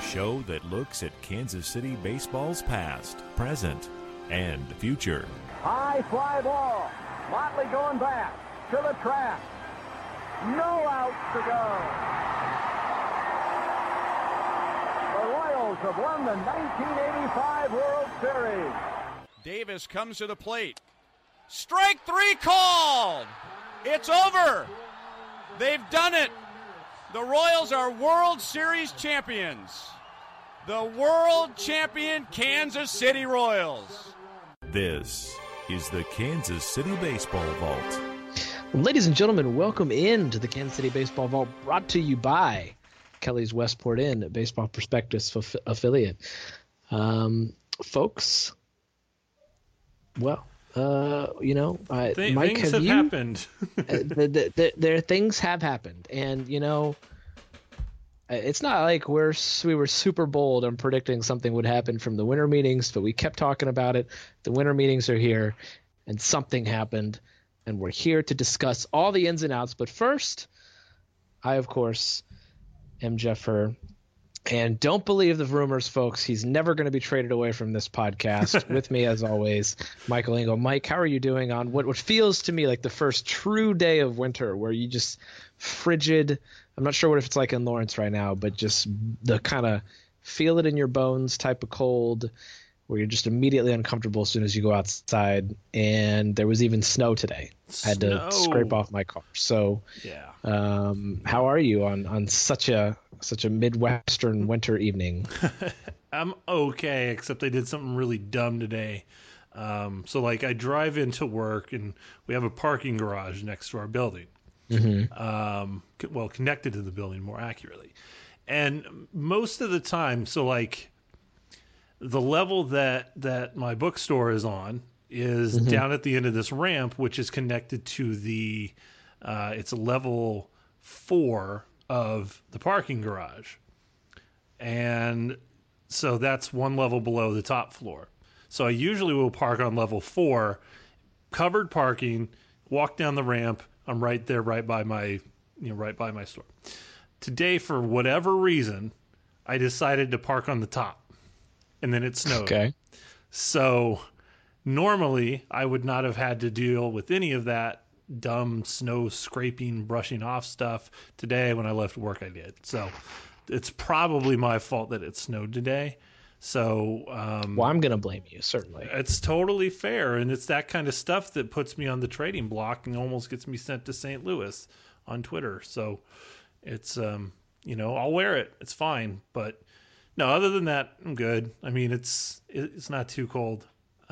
show that looks at Kansas City baseball's past, present, and future. High fly ball. Motley going back to the track. No outs to go. The Royals have won the 1985 World Series. Davis comes to the plate. Strike three called. It's over. They've done it. The Royals are World Series champions. The world champion Kansas City Royals. This is the Kansas City Baseball Vault. Ladies and gentlemen, welcome into the Kansas City Baseball Vault, brought to you by Kelly's Westport Inn, Baseball Prospectus affiliate. Folks, well, Mike, things have happened. Things have happened, and it's not like we were super bold on predicting something would happen from the winter meetings, but we kept talking about it. The winter meetings are here, and something happened, and we're here to discuss all the ins and outs. But first, I, of course, am Jeff Herr. And don't believe the rumors, folks. He's never going to be traded away from this podcast. With me, as always, Michael Engel. Mike, how are you doing on what feels to me like the first true day of winter, where you just frigid? I'm not sure what if it's like in Lawrence right now, but just the kind of feel it in your bones type of cold, where you're just immediately uncomfortable as soon as you go outside. And there was even snow today. I had to scrape off my car. So, yeah. How are you on such a Midwestern winter evening? I'm okay, except I did something really dumb today. So I drive into work, and we have a parking garage next to our building. Mm-hmm. Connected to the building, more accurately. And most of the time, the level that my bookstore is on is mm-hmm. down at the end of this ramp, which is connected to the it's a level 4 of the parking garage. And so that's one level below the top floor. So I usually will park on level 4, covered parking, walk down the ramp. I'm right there, right by my store. Today, for whatever reason, I decided to park on the top, and then it snowed. Okay. So normally I would not have had to deal with any of that dumb snow scraping, brushing off stuff. Today, when I left work, I did. So it's probably my fault that it snowed today. So I'm going to blame you, certainly. It's totally fair, and it's that kind of stuff that puts me on the trading block and almost gets me sent to St. Louis on Twitter. So it's I'll wear it. It's fine. But no, other than that, I'm good. I mean, it's not too cold.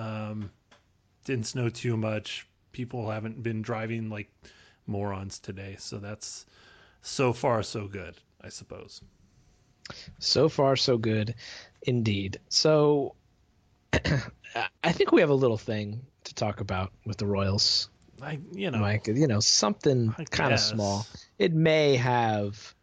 Didn't snow too much. People haven't been driving like morons today. So that's so far so good, I suppose. So far so good indeed. So I think we have a little thing to talk about with the Royals. Mike, something kind of small. It may have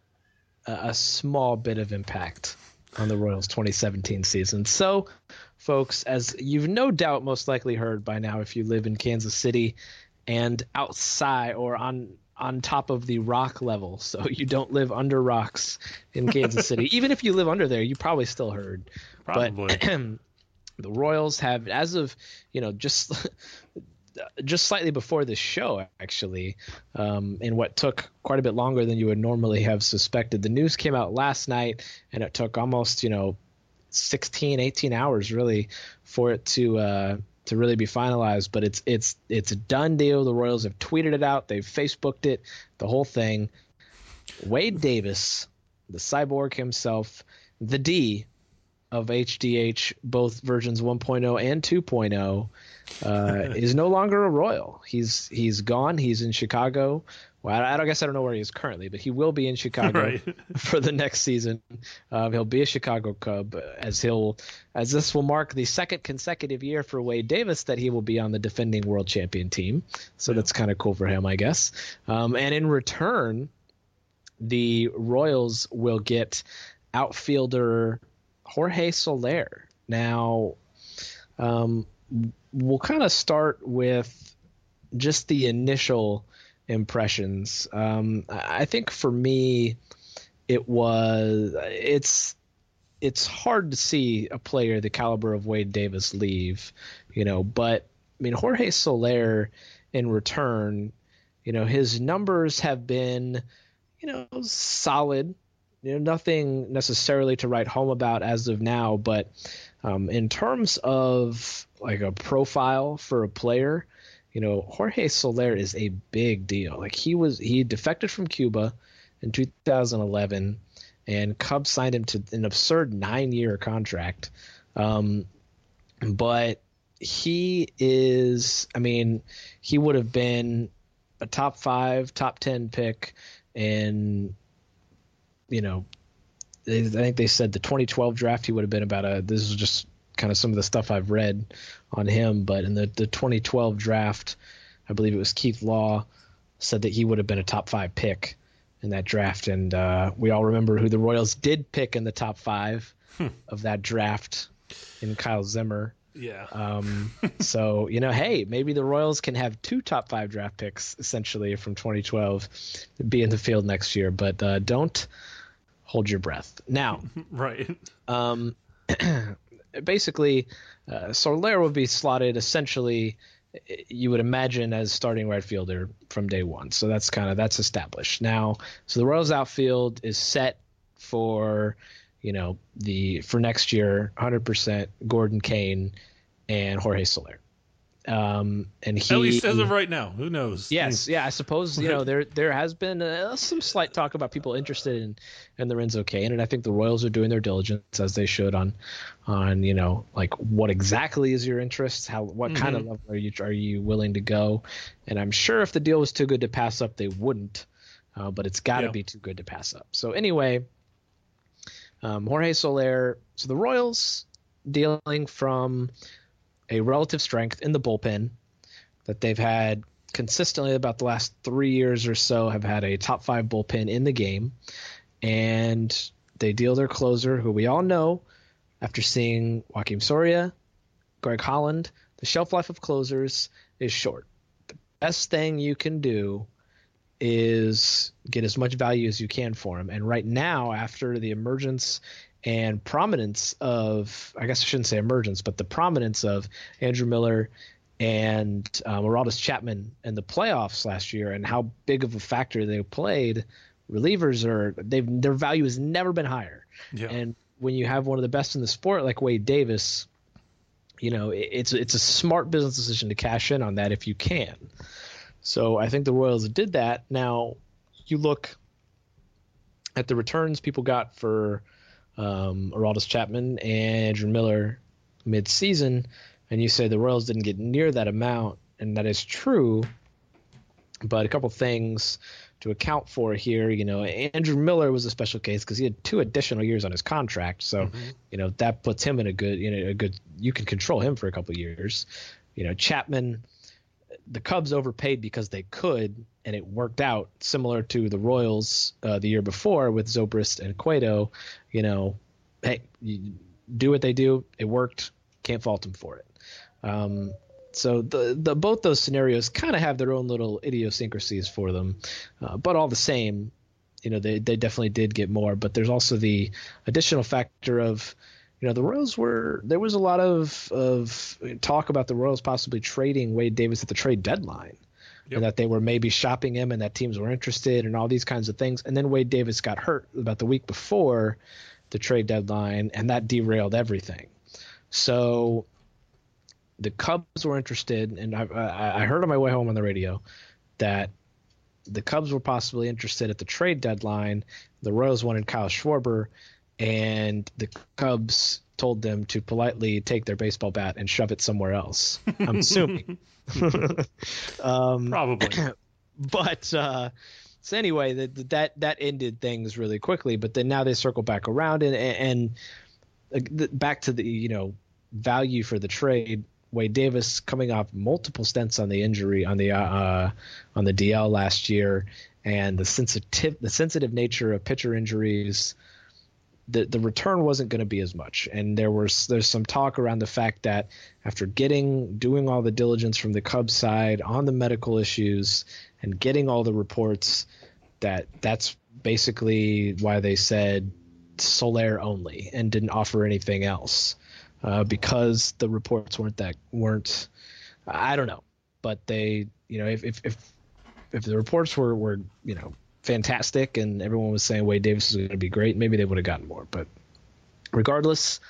a small bit of impact on the Royals 2017 season. So, folks, as you've no doubt most likely heard by now, if you live in Kansas City and outside or on top of the rock level, so you don't live under rocks in Kansas City. Even if you live under there, you probably still heard. Probably. But the Royals have, as of just slightly before this show, actually, in what took quite a bit longer than you would normally have suspected. The news came out last night, and it took almost 16, 18 hours really for it to really be finalized. But it's a done deal. The Royals have tweeted it out. They've Facebooked it, the whole thing. Wade Davis, the cyborg himself, the D of HDH, both versions 1.0 and 2.0, is no longer a Royal. He's gone. He's in Chicago. Well, I guess I don't know where he is currently, but he will be in Chicago right. for the next season. He'll be a Chicago Cub, as this will mark the second consecutive year for Wade Davis that he will be on the defending world champion team. So that's kind of cool for him, I guess. And in return, the Royals will get outfielder Jorge Soler. Now, we'll kind of start with just the initial impressions. I think for me, it's it's hard to see a player the caliber of Wade Davis leave, but I mean, Jorge Soler in return, his numbers have been, solid, nothing necessarily to write home about as of now, but in terms of like a profile for a player, Jorge Soler is a big deal. Like he defected from Cuba in 2011, and Cubs signed him to an absurd 9-year contract. But he would have been a top 5, top 10 pick, and I think they said the 2012 draft he would have been this is just kind of some of the stuff I've read on him, but in the 2012 draft, I believe it was Keith Law said that he would have been a top 5 pick in that draft, and we all remember who the Royals did pick in the top 5 of that draft in Kyle Zimmer. Yeah. So, hey, maybe the Royals can have 2 top 5 draft picks essentially from 2012 be in the field next year, but don't hold your breath. Now, right. Basically, Soler will be slotted essentially, you would imagine, as starting right fielder from day one. So that's established. Now, so the Royals outfield is set for, for next year, 100% Gordon Kane and Jorge Soler. And he, at least as of right now, who knows? Yes, yeah, I suppose there has been some slight talk about people interested in Lorenzo Cain, and I think the Royals are doing their diligence as they should on like what exactly is your interest, what kind of level are you willing to go, and I'm sure if the deal was too good to pass up, they wouldn't, but it's got to be too good to pass up. So anyway, Jorge Soler. So the Royals dealing from a relative strength in the bullpen that they've had consistently about the last 3 years or so, have had a top 5 bullpen in the game. And they deal their closer, who we all know after seeing Joakim Soria, Greg Holland, the shelf life of closers is short. The best thing you can do is get as much value as you can for him. And right now, after the emergence and prominence of, I guess I shouldn't say emergence, but the prominence of Andrew Miller and Aroldis Chapman in the playoffs last year, and how big of a factor they played, relievers their value has never been higher. Yeah. And when you have one of the best in the sport like Wade Davis, it's a smart business decision to cash in on that if you can. So I think the Royals did that. Now you look at the returns people got for Aroldis Chapman and Andrew Miller mid-season, and you say the Royals didn't get near that amount, and that is true, but a couple things to account for here. Andrew Miller was a special case because he had 2 additional years on his contract, so that puts him in a good you can control him for a couple years. Chapman, the Cubs overpaid because they could, and it worked out, similar to the Royals the year before with Zobrist and Cueto. Hey, you do what they do. It worked. Can't fault them for it. So the both those scenarios kind of have their own little idiosyncrasies for them, but all the same, they definitely did get more. But there's also the additional factor of, the Royals there was a lot of talk about the Royals possibly trading Wade Davis at the trade deadline. Yep. And that they were maybe shopping him and that teams were interested and all these kinds of things. And then Wade Davis got hurt about the week before the trade deadline, and that derailed everything. So the Cubs were interested, and I heard on my way home on the radio that the Cubs were possibly interested at the trade deadline. The Royals wanted Kyle Schwarber, and the Cubs told them to politely take their baseball bat and shove it somewhere else. I'm assuming. Probably. But so anyway, that ended things really quickly. But then now they circle back around and back to the value for the trade. Wade Davis coming off multiple stints on the injury on the DL last year, and the sensitive nature of pitcher injuries. The return wasn't going to be as much, and there's some talk around the fact that after doing all the diligence from the Cubs side on the medical issues and getting all the reports, that's basically why they said Soler only and didn't offer anything else because the reports weren't. I don't know, but they, if the reports were fantastic and everyone was saying Wade Davis is going to be great, maybe they would have gotten more. But regardless,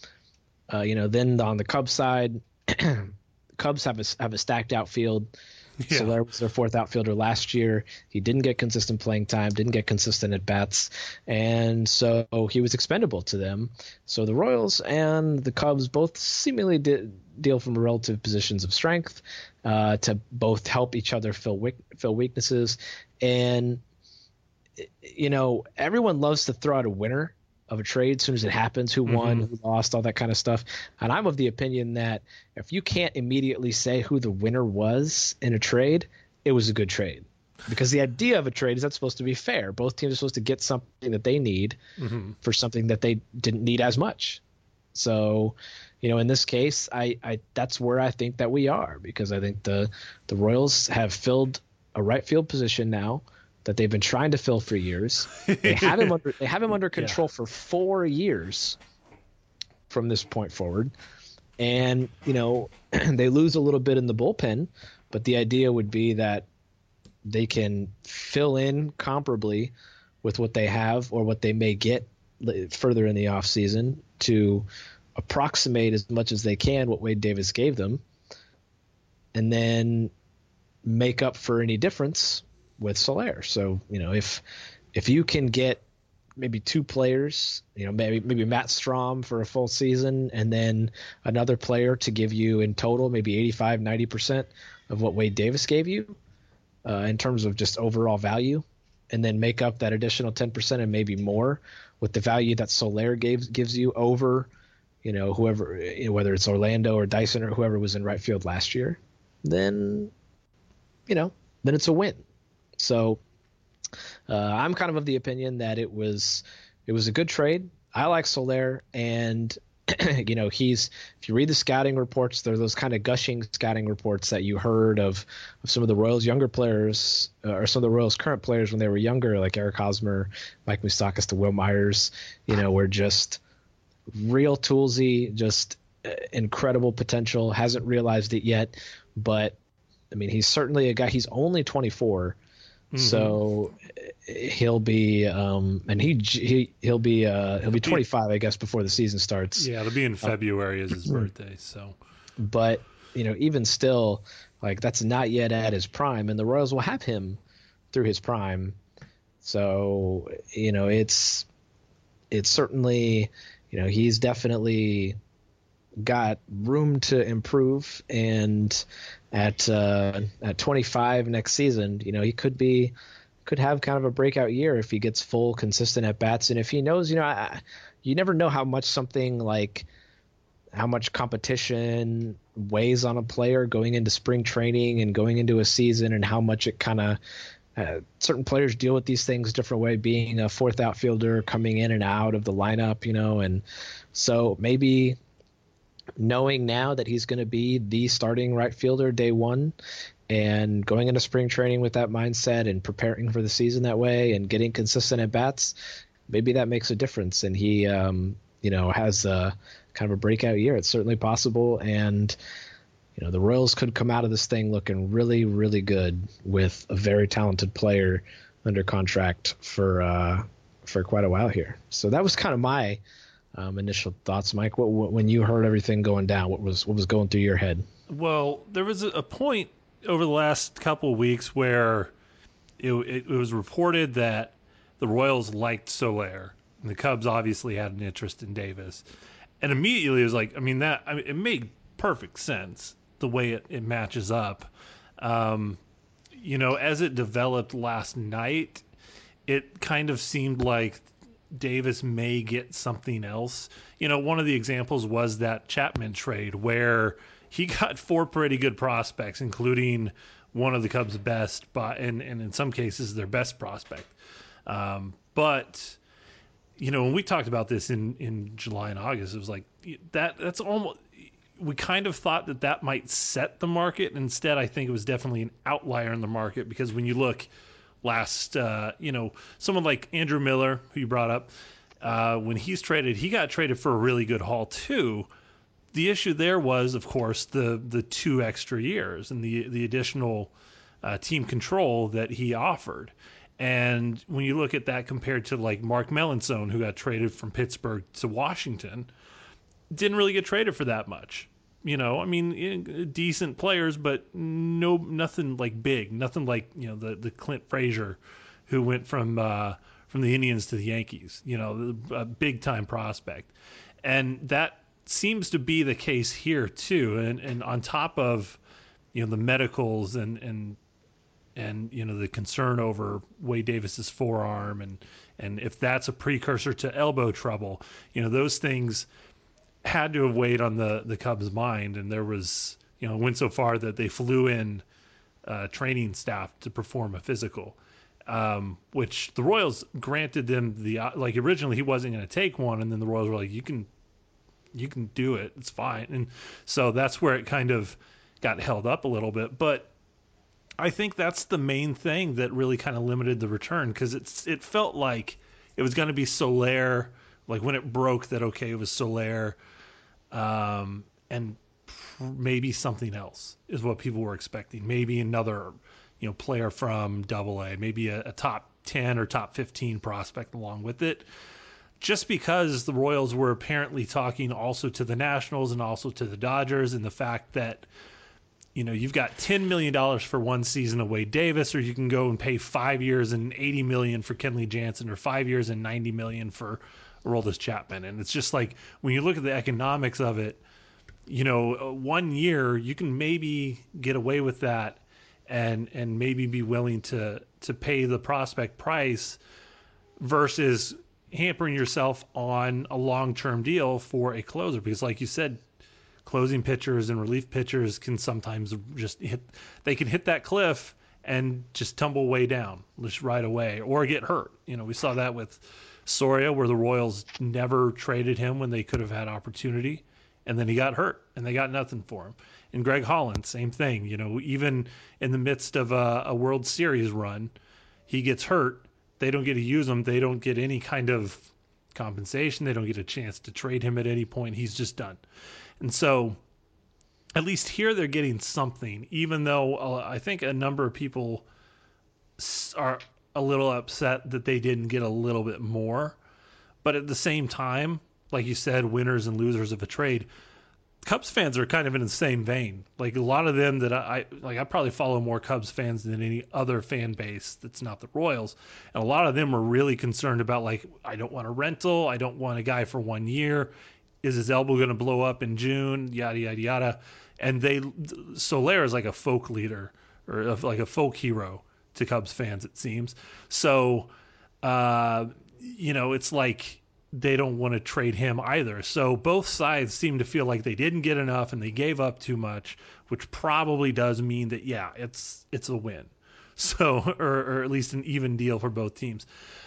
then on the Cubs side, Cubs have a stacked outfield. Yeah. Soler was their fourth outfielder last year. He didn't get consistent playing time, didn't get consistent at bats, and so he was expendable to them. So the Royals and the Cubs both seemingly deal from relative positions of strength to both help each other fill weaknesses. And everyone loves to throw out a winner of a trade as soon as it happens, who won, who lost, all that kind of stuff. And I'm of the opinion that if you can't immediately say who the winner was in a trade, it was a good trade. Because the idea of a trade is that's supposed to be fair. Both teams are supposed to get something that they need for something that they didn't need as much. So, in this case, I that's where I think that we are, because I think the Royals have filled a right field position now that they've been trying to fill for years. They have him under control for 4 years from this point forward. And, they lose a little bit in the bullpen, but the idea would be that they can fill in comparably with what they have or what they may get further in the offseason to approximate as much as they can what Wade Davis gave them, and then make up for any difference with Soler. So, if you can get maybe two players, maybe Matt Strahm for a full season and then another player to give you in total maybe 85-90% of what Wade Davis gave you in terms of just overall value, and then make up that additional 10% and maybe more with the value that Soler gives you over, whoever, whether it's Orlando or Dyson or whoever was in right field last year, then it's a win. So I'm kind of the opinion that it was a good trade. I like Soler, and if you read the scouting reports, there are those kind of gushing scouting reports that you heard of some of the Royals younger players or some of the Royals current players when they were younger, like Eric Hosmer, Mike Moustakas to Will Myers, were just real toolsy, just incredible potential. Hasn't realized it yet, but I mean, he's certainly a guy. He's only 24. So he'll be and he'll be 25, I guess, before the season starts. Yeah, it'll be in February is his birthday. So, but even still, like, that's not yet at his prime, and the Royals will have him through his prime. So it's certainly he's definitely got room to improve, and at 25 next season, he could have kind of a breakout year if he gets full consistent at bats, and if he knows, you never know how much how much competition weighs on a player going into spring training and going into a season, and how much it kind of certain players deal with these things a different way, being a fourth outfielder coming in and out of the lineup, and so maybe knowing now that he's going to be the starting right fielder day one and going into spring training with that mindset and preparing for the season that way and getting consistent at bats, maybe that makes a difference. And he, has a kind of a breakout year. It's certainly possible. And, the Royals could come out of this thing looking really, really good with a very talented player under contract for quite a while here. So that was kind of my initial thoughts, Mike. When you heard everything going down, what was going through your head? Well, there was a point over the last couple of weeks where it was reported that the Royals liked Soler, and the Cubs obviously had an interest in Davis, and immediately it was like, it made perfect sense the way it matches up. As it developed last night, it kind of seemed like Davis may get something else. One of the examples was that Chapman trade where he got 4 pretty good prospects, including one of the Cubs' best, and in some cases their best prospect. But when we talked about this in July and August, it was like that's almost, we kind of thought that might set the market. Instead, I think it was definitely an outlier in the market, because when you look someone like Andrew Miller, who you brought up, when he's traded, he got traded for a really good haul too. The issue there was, of course, the 2 extra years and the additional team control that he offered. And when you look at that compared to like Mark Melanson, who got traded from Pittsburgh to Washington, didn't really get traded for that much. You know, I mean, decent players, but nothing like big, nothing like, you know, the Clint Frazier, who went from the Indians to the Yankees, you know, a big time prospect. And that seems to be the case here too. And on top of, you know, the medicals and you know, the concern over Wade Davis's forearm and if that's a precursor to elbow trouble, you know, those things had to have weighed on the Cubs' mind. And there was, you know, it went so far that they flew in training staff to perform a physical, which the Royals granted them like originally he wasn't going to take one. And then the Royals were like, you can do it. It's fine. And so that's where it kind of got held up a little bit. But I think that's the main thing that really kind of limited the return, because it felt like it was going to be Soler. Like when it broke that, okay, it was Soler, and maybe something else is what people were expecting. Maybe another, you know, player from AA, maybe a top 10 or top 15 prospect along with it. Just because the Royals were apparently talking also to the Nationals and also to the Dodgers, and the fact that, you know, you've got $10 million for one season of Wade Davis, or you can go and pay 5 years and $80 million for Kenley Jansen, or 5 years and $90 million for Aroldis Chapman. And it's just like, when you look at the economics of it, you know, 1 year you can maybe get away with that and maybe be willing to pay the prospect price versus hampering yourself on a long-term deal for a closer. Because like you said, closing pitchers and relief pitchers can sometimes just hit that cliff and just tumble way down just right away, or get hurt. You know, we saw that with Soria, where the Royals never traded him when they could have had opportunity, and then he got hurt and they got nothing for him. And Greg Holland, same thing. You know, even in the midst of a World Series run, he gets hurt. They don't get to use him. They don't get any kind of compensation. They don't get a chance to trade him at any point. He's just done. And so at least here they're getting something, even though I think a number of people are a little upset that they didn't get a little bit more. But at the same time, like you said, winners and losers of a trade, Cubs fans are kind of in the same vein. Like a lot of them that I probably follow more Cubs fans than any other fan base that's not the Royals. And a lot of them are really concerned about, like, I don't want a rental. I don't want a guy for 1 year. Is his elbow going to blow up in June? Yada, yada, yada. And Soler is like a folk leader, or like a folk hero to Cubs fans, it seems. So, you know, it's like they don't want to trade him either. So both sides seem to feel like they didn't get enough and they gave up too much, which probably does mean that, yeah, it's a win. So, or at least an even deal for both teams.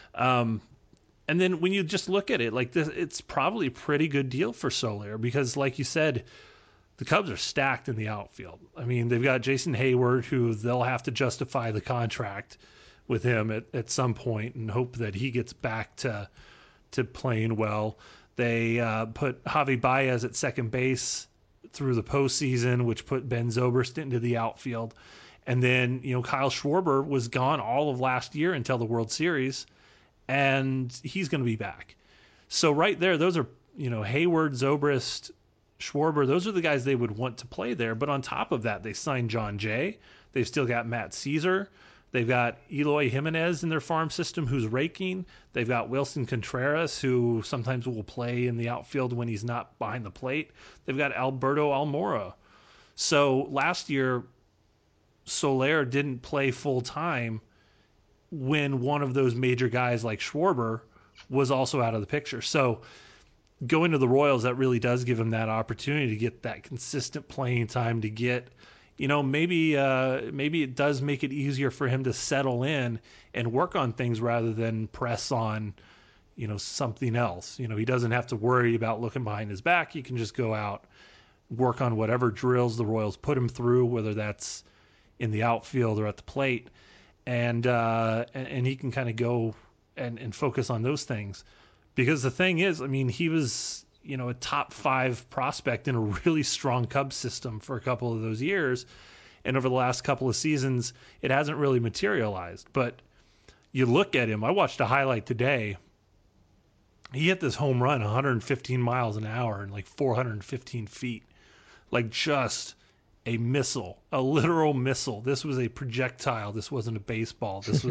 And then when you just look at it like this, it's probably a pretty good deal for Soler, because like you said, the Cubs are stacked in the outfield. I mean, they've got Jason Hayward, who they'll have to justify the contract with him at some point and hope that he gets back to playing well. They put Javi Baez at second base through the postseason, which put Ben Zobrist into the outfield. And then, you know, Kyle Schwarber was gone all of last year until the World Series, and he's going to be back. So right there, those are, you know, Hayward, Zobrist, Schwarber, those are the guys they would want to play there. But on top of that, they signed John Jay. They've still got Matt Caesar. They've got Eloy Jimenez in their farm system, who's raking. They've got Wilson Contreras, who sometimes will play in the outfield when he's not behind the plate. They've got Alberto Almora. So last year, Soler didn't play full time when one of those major guys like Schwarber was also out of the picture. So going to the Royals, that really does give him that opportunity to get that consistent playing time, to get, you know, maybe it does make it easier for him to settle in and work on things rather than press on, you know, something else. You know, he doesn't have to worry about looking behind his back. He can just go out, work on whatever drills the Royals put him through, whether that's in the outfield or at the plate, and he can kind of go and focus on those things. Because the thing is, I mean, he was, a top 5 prospect in a really strong Cubs system for a couple of those years. And over the last couple of seasons, it hasn't really materialized. But you look at him, I watched a highlight today. He hit this home run 115 miles an hour and like 415 feet. Like just a missile, a literal missile. This was a projectile. This wasn't a baseball. This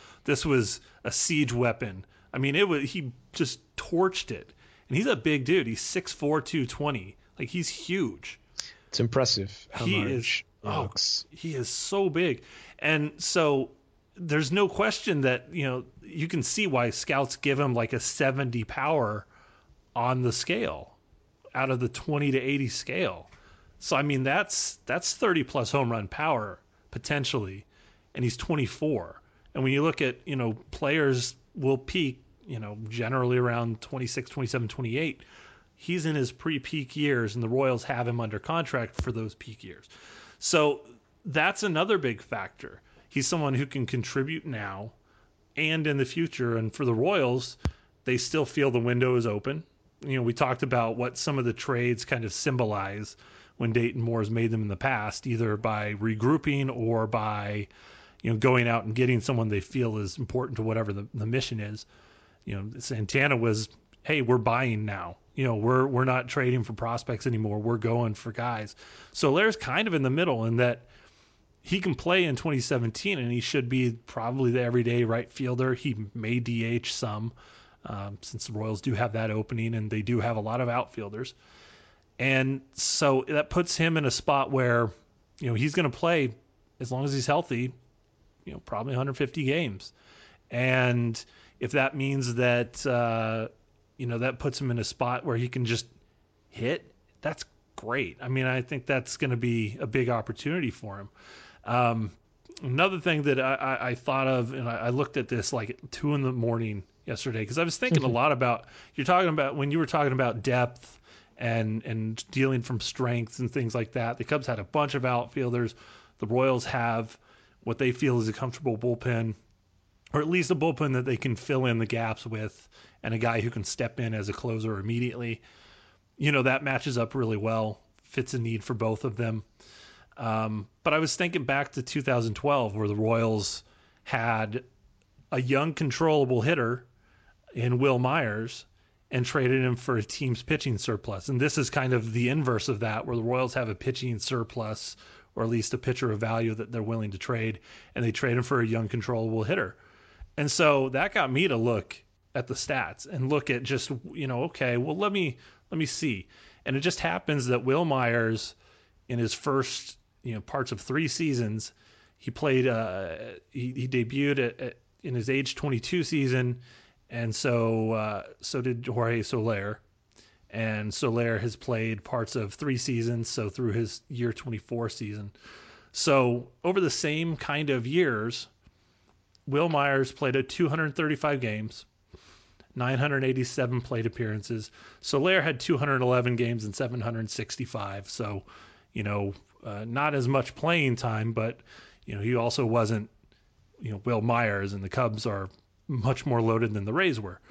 was a siege weapon. I mean, he just torched it. And he's a big dude. He's 6'4", 220. Like, he's huge. It's impressive how large he looks. He is so big. And so there's no question that, you can see why scouts give him like a 70 power on the scale out of the 20 to 80 scale. So, I mean, that's 30 plus home run power potentially. And he's 24. And when you look at, players will peak, generally around 26, 27, 28. He's in his pre-peak years, and the Royals have him under contract for those peak years. So that's another big factor. He's someone who can contribute now and in the future. And for the Royals, they still feel the window is open. We talked about what some of the trades kind of symbolize when Dayton Moore has made them in the past, either by regrouping or by, going out and getting someone they feel is important to whatever the mission is. Santana was, hey, we're buying now. We're not trading for prospects anymore. We're going for guys. Solaire's kind of in the middle in that he can play in 2017 and he should be probably the everyday right fielder. He may DH some, since the Royals do have that opening and they do have a lot of outfielders. And so that puts him in a spot where, he's going to play as long as he's healthy, probably 150 games. And if that means that, that puts him in a spot where he can just hit, that's great. I mean, I think that's going to be a big opportunity for him. Another thing that I thought of, and I looked at this like at 2 a.m. yesterday, because I was thinking a lot about, when you were talking about depth and dealing from strengths and things like that. The Cubs had a bunch of outfielders. The Royals have what they feel is a comfortable bullpen, or at least a bullpen that they can fill in the gaps with, and a guy who can step in as a closer immediately. That matches up really well, fits a need for both of them. But I was thinking back to 2012, where the Royals had a young, controllable hitter in Will Myers and traded him for a team's pitching surplus. And this is kind of the inverse of that, where the Royals have a pitching surplus, or at least a pitcher of value that they're willing to trade, and they trade him for a young, controllable hitter. And so that got me to look at the stats and look at just, okay, well, let me see. And it just happens that Will Myers, in his first, parts of 3 seasons, he played, he debuted in his age 22 season. And so did Jorge Soler. And Soler has played parts of 3 seasons, so through his year 24 season. So over the same kind of years, Will Myers played at 235 games, 987 plate appearances. Soler had 211 games and 765. So, not as much playing time, but, he also wasn't, Will Myers, and the Cubs are much more loaded than the Rays were.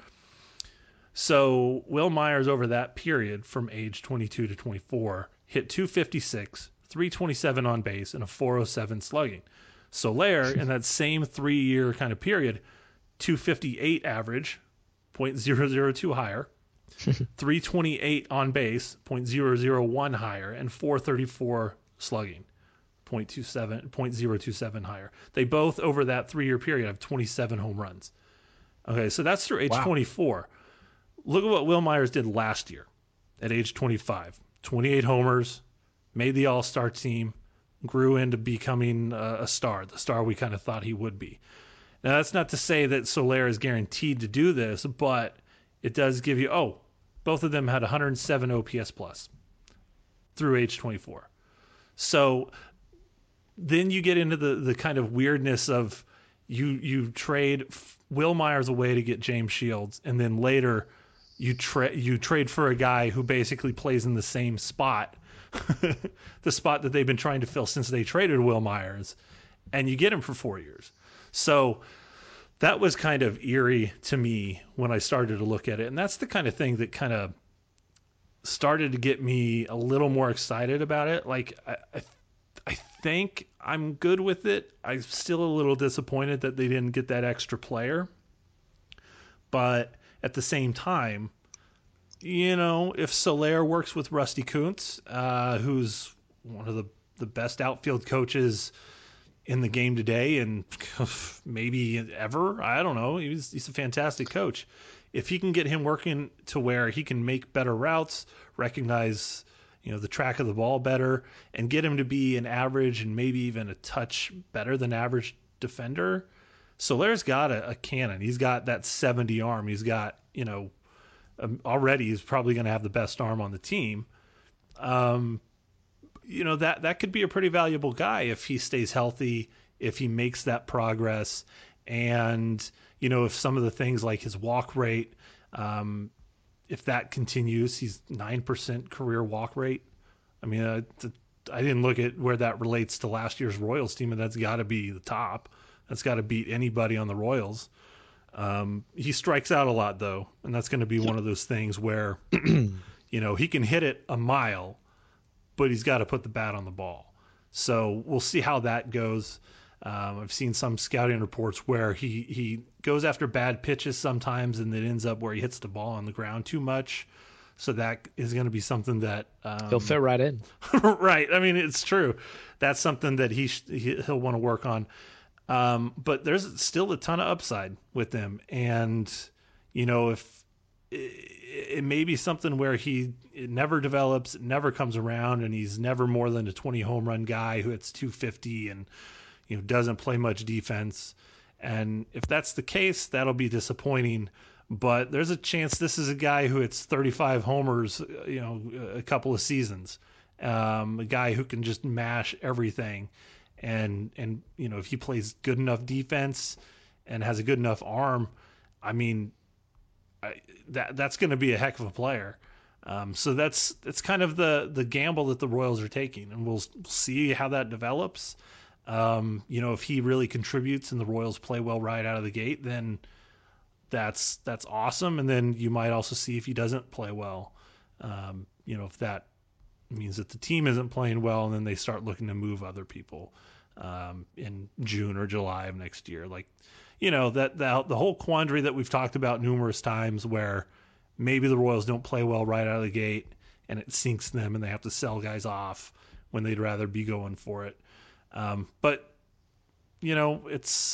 So Will Myers over that period from age 22 to 24 hit 256, 327 on base, and a 407 slugging. Soler in that same 3-year kind of period, 258 average, 0.002 higher, 328 on base, 0.001 higher, and 434 slugging, 0.027 higher. They both over that 3-year period have 27 home runs. Okay, so that's through age 24. Look at what Will Myers did last year at age 25. 28 homers, made the All-Star team, grew into becoming a star, the star we kind of thought he would be. Now, that's not to say that Soler is guaranteed to do this, but it does give you, both of them had 107 OPS plus through age 24. So then you get into the kind of weirdness of you trade Will Myers away to get James Shields, and then later you trade for a guy who basically plays in the same spot, the spot that they've been trying to fill since they traded Will Myers, and you get him for 4 years. So that was kind of eerie to me when I started to look at it. And that's the kind of thing that kind of started to get me a little more excited about it. Like, I think I'm good with it. I'm still a little disappointed that they didn't get that extra player. But at the same time, you know, if Soler works with Rusty Kuntz, who's one of the best outfield coaches in the game today and maybe ever, I don't know. He's a fantastic coach. If he can get him working to where he can make better routes, recognize, you know, the track of the ball better, and get him to be an average and maybe even a touch better than average defender, Soler's got a cannon. He's got that 70 arm. He's got, you know, already he's probably going to have the best arm on the team. You know, that could be a pretty valuable guy if he stays healthy, if he makes that progress. And, you know, if some of the things like his walk rate, if that continues, he's 9% career walk rate. I mean, I didn't look at where that relates to last year's Royals team, and that's got to be the top. That's got to beat anybody on the Royals. He strikes out a lot, though, and that's going to be one of those things where, you know, he can hit it a mile, but he's got to put the bat on the ball. So we'll see how that goes. I've seen some scouting reports where he goes after bad pitches sometimes, and it ends up where he hits the ball on the ground too much. So that is going to be something that he'll fit right in. Right. I mean, it's true. That's something that he'll want to work on. But there's still a ton of upside with him. And, you know, if it may be something where it never develops, it never comes around, and he's never more than a 20 home run guy who hits 250 and, you know, doesn't play much defense. And if that's the case, that'll be disappointing. But there's a chance this is a guy who hits 35 homers, you know, a couple of seasons. A guy who can just mash everything. And you know, if he plays good enough defense and has a good enough arm, I mean, that's going to be a heck of a player. So that's kind of the gamble that the Royals are taking, and we'll see how that develops. You know, if he really contributes and the Royals play well right out of the gate, then that's awesome. And then you might also see if he doesn't play well. You know, if that means that the team isn't playing well, and then they start looking to move other people in June or July of next year. Like, you know, that the whole quandary that we've talked about numerous times, where maybe the Royals don't play well right out of the gate and it sinks them and they have to sell guys off when they'd rather be going for it. But you know, it's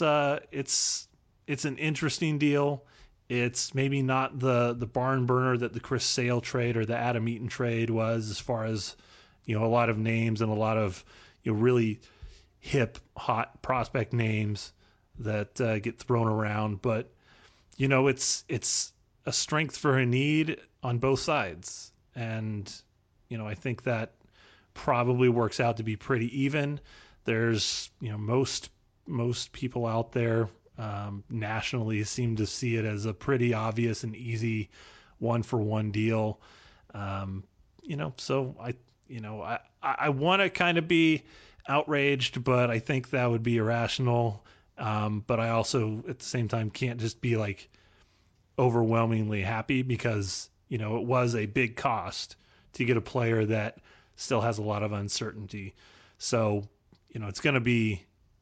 an interesting deal. It's maybe not the barn burner that the Chris Sale trade or the Adam Eaton trade was, as far as, you know, a lot of names and a lot of, you know, really hip, hot prospect names that get thrown around. But, you know, it's a strength for a need on both sides. And, you know, I think that probably works out to be pretty even. There's, you know, most people out there nationally seem to see it as a pretty obvious and easy 1-for-1 deal. You know, so I want to kind of be outraged, but I think that would be irrational. But I also at the same time can't just be like overwhelmingly happy, because, you know, it was a big cost to get a player that still has a lot of uncertainty. So, you know, it's going to be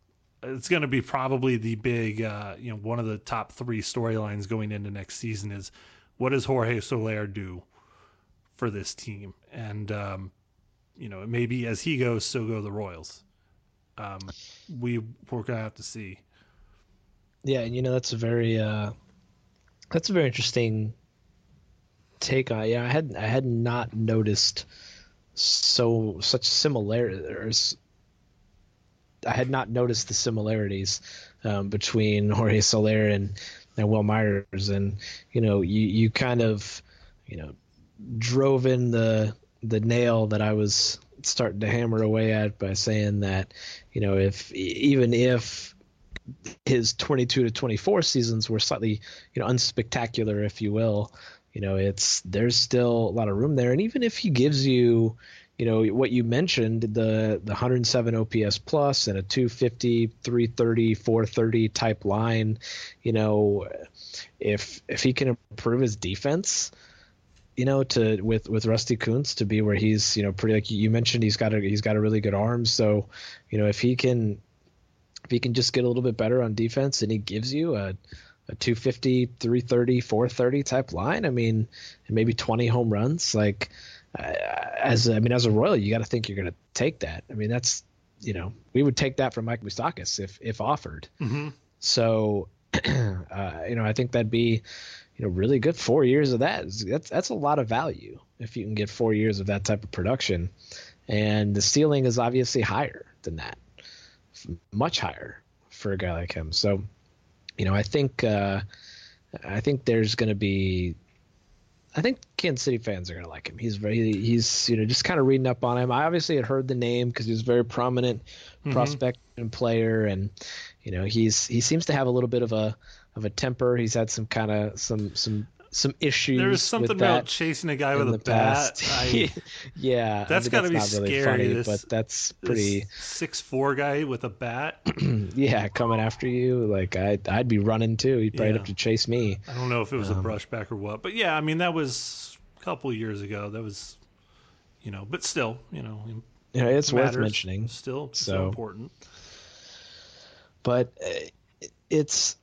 probably the big, you know, one of the top 3 storylines going into next season is, what does Jorge Soler do for this team? And, you know, maybe as he goes, so go the Royals. We're going to have to see. Yeah. And, you know, that's a very interesting take on it. Yeah. I had not noticed such similarities. I had not noticed the similarities between Jorge Soler and Wil Myers, and, you know, you kind of, you know, drove in the nail that I was starting to hammer away at by saying that, you know, even if his 22 to 24 seasons were slightly, you know, unspectacular, if you will, you know, there's still a lot of room there. And even if he gives you, what you mentioned, the 107 OPS plus and a 250, 330, 430 type line, if he can improve his defense, with Rusty Kuntz to be where he's, pretty, like you mentioned, he's got a really good arm. So, if he can just get a little bit better on defense and he gives you a 250, 330, 430 type line, and maybe 20 home runs, like as a Royal, you got to think you're going to take that. That's, we would take that from Mike Moustakas if offered. Mm-hmm. So, I think that'd be, really good. 4 years of that. That's a lot of value if you can get 4 years of that type of production. And the ceiling is obviously higher than that, much higher for a guy like him. So, I think there's going to be, I think Kansas City fans are going to like him. He's just kind of reading up on him. I obviously had heard the name because he was a very prominent prospect and player. And, he seems to have a little bit of a temper. He's had some kind of some issues. There's something with about that chasing a guy with a bat. Yeah, that's got to be not really scary. Funny, but that's pretty 6'4" guy with a bat. Yeah, coming after you, like I'd be running too. He'd probably have to chase me. I don't know if it was a brushback or what, but yeah, that was a couple of years ago. That was, but still, it's matters. worth mentioning. Still so important. But it's,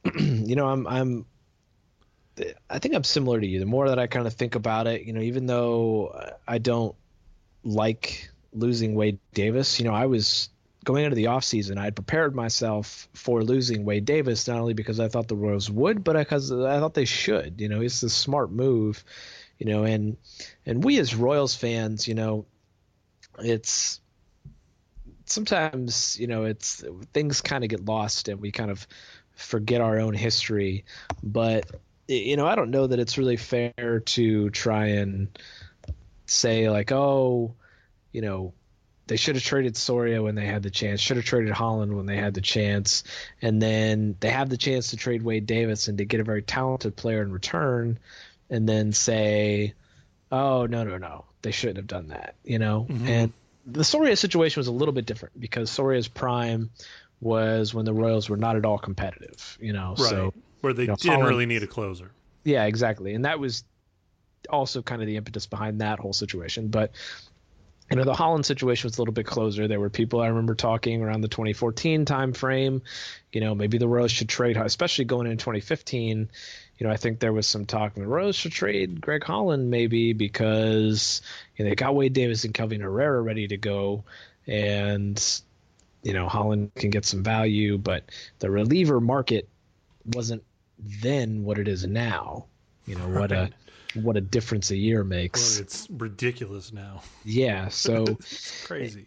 I think I'm similar to you. The more that I kind of think about it, even though I don't like losing Wade Davis, I was going into the offseason, I had prepared myself for losing Wade Davis, not only because I thought the Royals would, but because I thought they should. It's a smart move, and we as Royals fans, it's sometimes, it's things kind of get lost and we kind of forget our own history. But I don't know that it's really fair to try and say like, oh, they should have traded Soria when they had the chance, should have traded Holland when they had the chance, and then they have the chance to trade Wade Davis and to get a very talented player in return, and then say, oh, no, they shouldn't have done that, And the Soria situation was a little bit different because Soria's prime was when the Royals were not at all competitive, Right. So where they didn't Holland, really need a closer. Yeah, exactly. And that was also kind of the impetus behind that whole situation. But, the Holland situation was a little bit closer. There were people I remember talking around the 2014 time frame, maybe the Royals should trade, especially going into 2015. I think there was some talk the Royals should trade Greg Holland maybe because they got Wade Davis and Kelvin Herrera ready to go, and Holland can get some value, but the reliever market wasn't then what it is now. What a difference a year makes. Well, it's ridiculous now. Yeah, so it's crazy.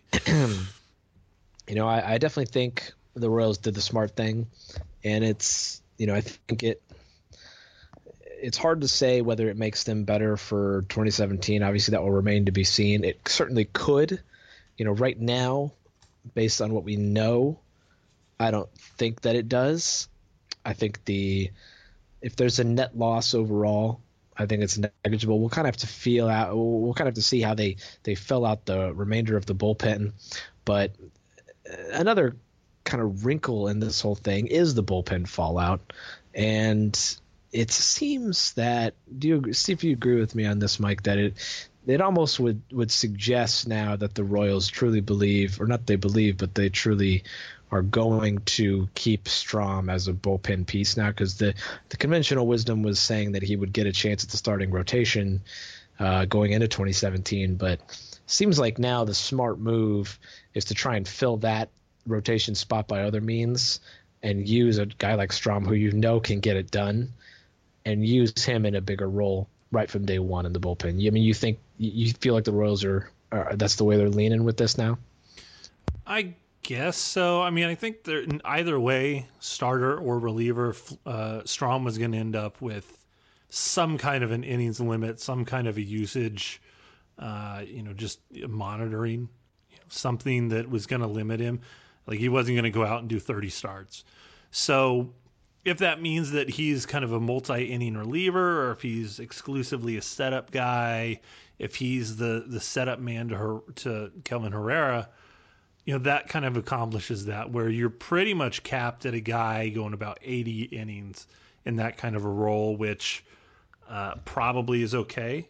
I definitely think the Royals did the smart thing, and it's I think it's hard to say whether it makes them better for 2017. Obviously, that will remain to be seen. It certainly could. Right now, based on what we know, I don't think that it does. I think if there's a net loss overall, I think it's negligible. We'll kind of have to feel out. We'll kind of have to see how they fill out the remainder of the bullpen. But another kind of wrinkle in this whole thing is the bullpen fallout, and it seems that see if you agree with me on this, Mike, that it almost would suggest now that the Royals truly believe, or not they believe, but they truly are going to keep Strahm as a bullpen piece now, because the conventional wisdom was saying that he would get a chance at the starting rotation going into 2017. But seems like now the smart move is to try and fill that rotation spot by other means and use a guy like Strahm who can get it done, and use him in a bigger role right from day one in the bullpen. You feel like the Royals are that's the way they're leaning with this now? I guess so. I think they're either way, starter or reliever, Strahm was going to end up with some kind of an innings limit, some kind of a usage, just monitoring, something that was going to limit him. Like he wasn't going to go out and do 30 starts. So if that means that he's kind of a multi-inning reliever, or if he's exclusively a setup guy, if he's the setup man to Kelvin Herrera, that kind of accomplishes that, where you're pretty much capped at a guy going about 80 innings in that kind of a role, which probably is okay.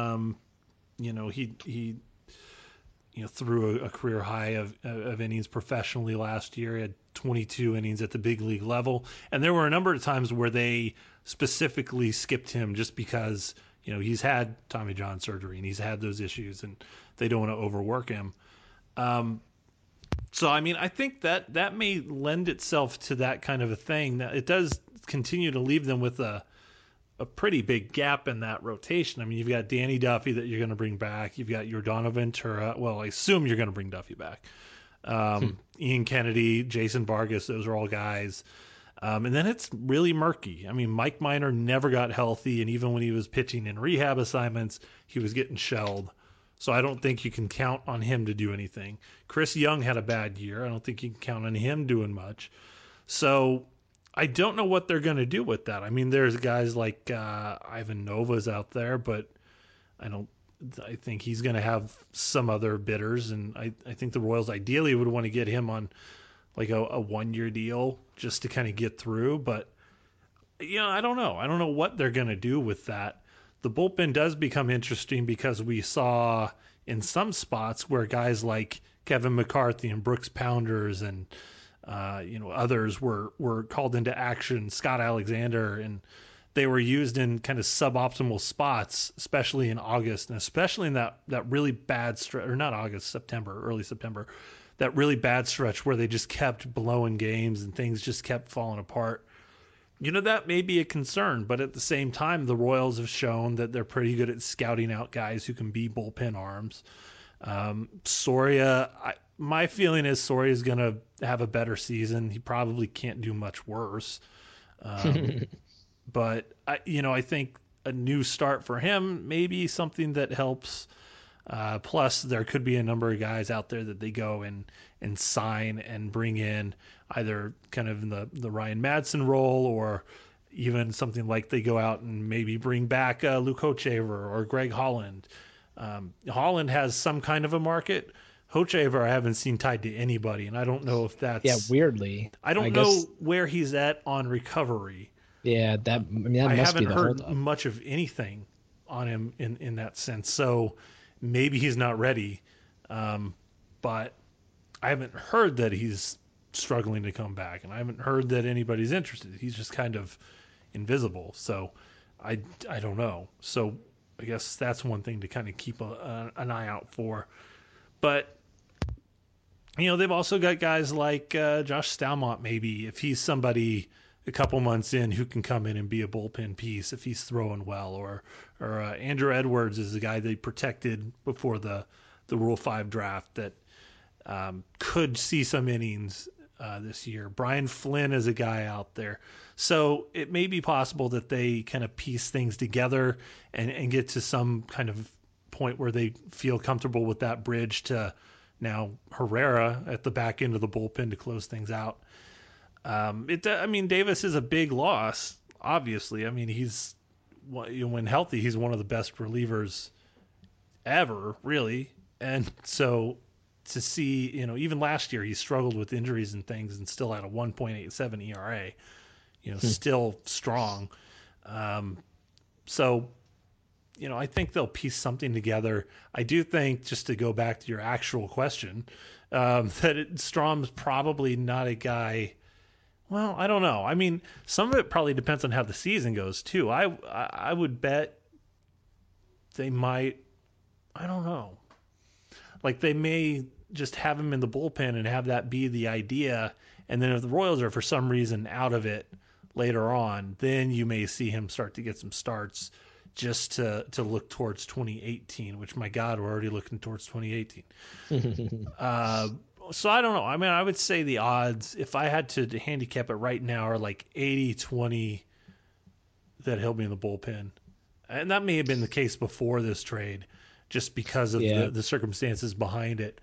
He threw a career high of innings professionally last year. He had 22 innings at the big league level. And there were a number of times where they specifically skipped him just because, he's had Tommy John surgery and he's had those issues and they don't want to overwork him. So, I think that may lend itself to that kind of a thing. That it does continue to leave them with a pretty big gap in that rotation. You've got Danny Duffy that you're going to bring back. You've got Yordano Ventura. Well, I assume you're going to bring Duffy back. Ian Kennedy, Jason Vargas, those are all guys. And then it's really murky. Mike Minor never got healthy, and even when he was pitching in rehab assignments, he was getting shelled. So I don't think you can count on him to do anything. Chris Young had a bad year. I don't think you can count on him doing much. So I don't know what they're going to do with that. There's guys like Ivan Nova's out there, but I think he's going to have some other bidders, and I think the Royals ideally would want to get him on like a 1-year deal just to kind of get through. But I don't know. I don't know what they're going to do with that. The bullpen does become interesting because we saw in some spots where guys like Kevin McCarthy and Brooks Pounders and others were called into action, Scott Alexander, and they were used in kind of suboptimal spots, especially in August, and especially in that really bad stretch, or not August, early September, that really bad stretch where they just kept blowing games and things just kept falling apart. That may be a concern, but at the same time, the Royals have shown that they're pretty good at scouting out guys who can be bullpen arms. Soria, my feeling is Soria is going to have a better season. He probably can't do much worse. But I think a new start for him may be something that helps. Plus, there could be a number of guys out there that they go and sign and bring in, either kind of in the Ryan Madsen role, or even something like they go out and maybe bring back Luke Hochevar or Greg Holland. Holland has some kind of a market. Hochevar I haven't seen tied to anybody, and I don't know if that's... weirdly. I don't know where he's at on recovery. Yeah, that must be the I haven't heard holdup. much of anything on him in that sense, so maybe he's not ready. But I haven't heard that he's struggling to come back, and I haven't heard that anybody's interested. He's just kind of invisible, so I don't know. So I guess that's one thing to kind of keep an eye out for. But they've also got guys like Josh Stalmont, maybe, if he's somebody a couple months in who can come in and be a bullpen piece if he's throwing well, or Andrew Edwards is the guy they protected before the Rule 5 draft that could see some innings this year. Brian Flynn is a guy out there. So it may be possible that they kind of piece things together and get to some kind of point where they feel comfortable with that bridge to now Herrera at the back end of the bullpen to close things out. Davis is a big loss, obviously. He's, when healthy, he's one of the best relievers ever, really. And so to see, even last year he struggled with injuries and things and still had a 1.87 ERA, still strong. So, I think they'll piece something together. I do think, just to go back to your actual question, that Strom's probably not a guy. Well, I don't know. Some of it probably depends on how the season goes too. I would bet they might, I don't know. Like, they may just have him in the bullpen and have that be the idea. And then if the Royals are for some reason out of it later on, then you may see him start to get some starts just to look towards 2018, which, my God, we're already looking towards 2018. So I don't know. I would say the odds, if I had to handicap it right now, are like 80-20 that he'll be in the bullpen. And that may have been the case before this trade, just because of the circumstances behind it.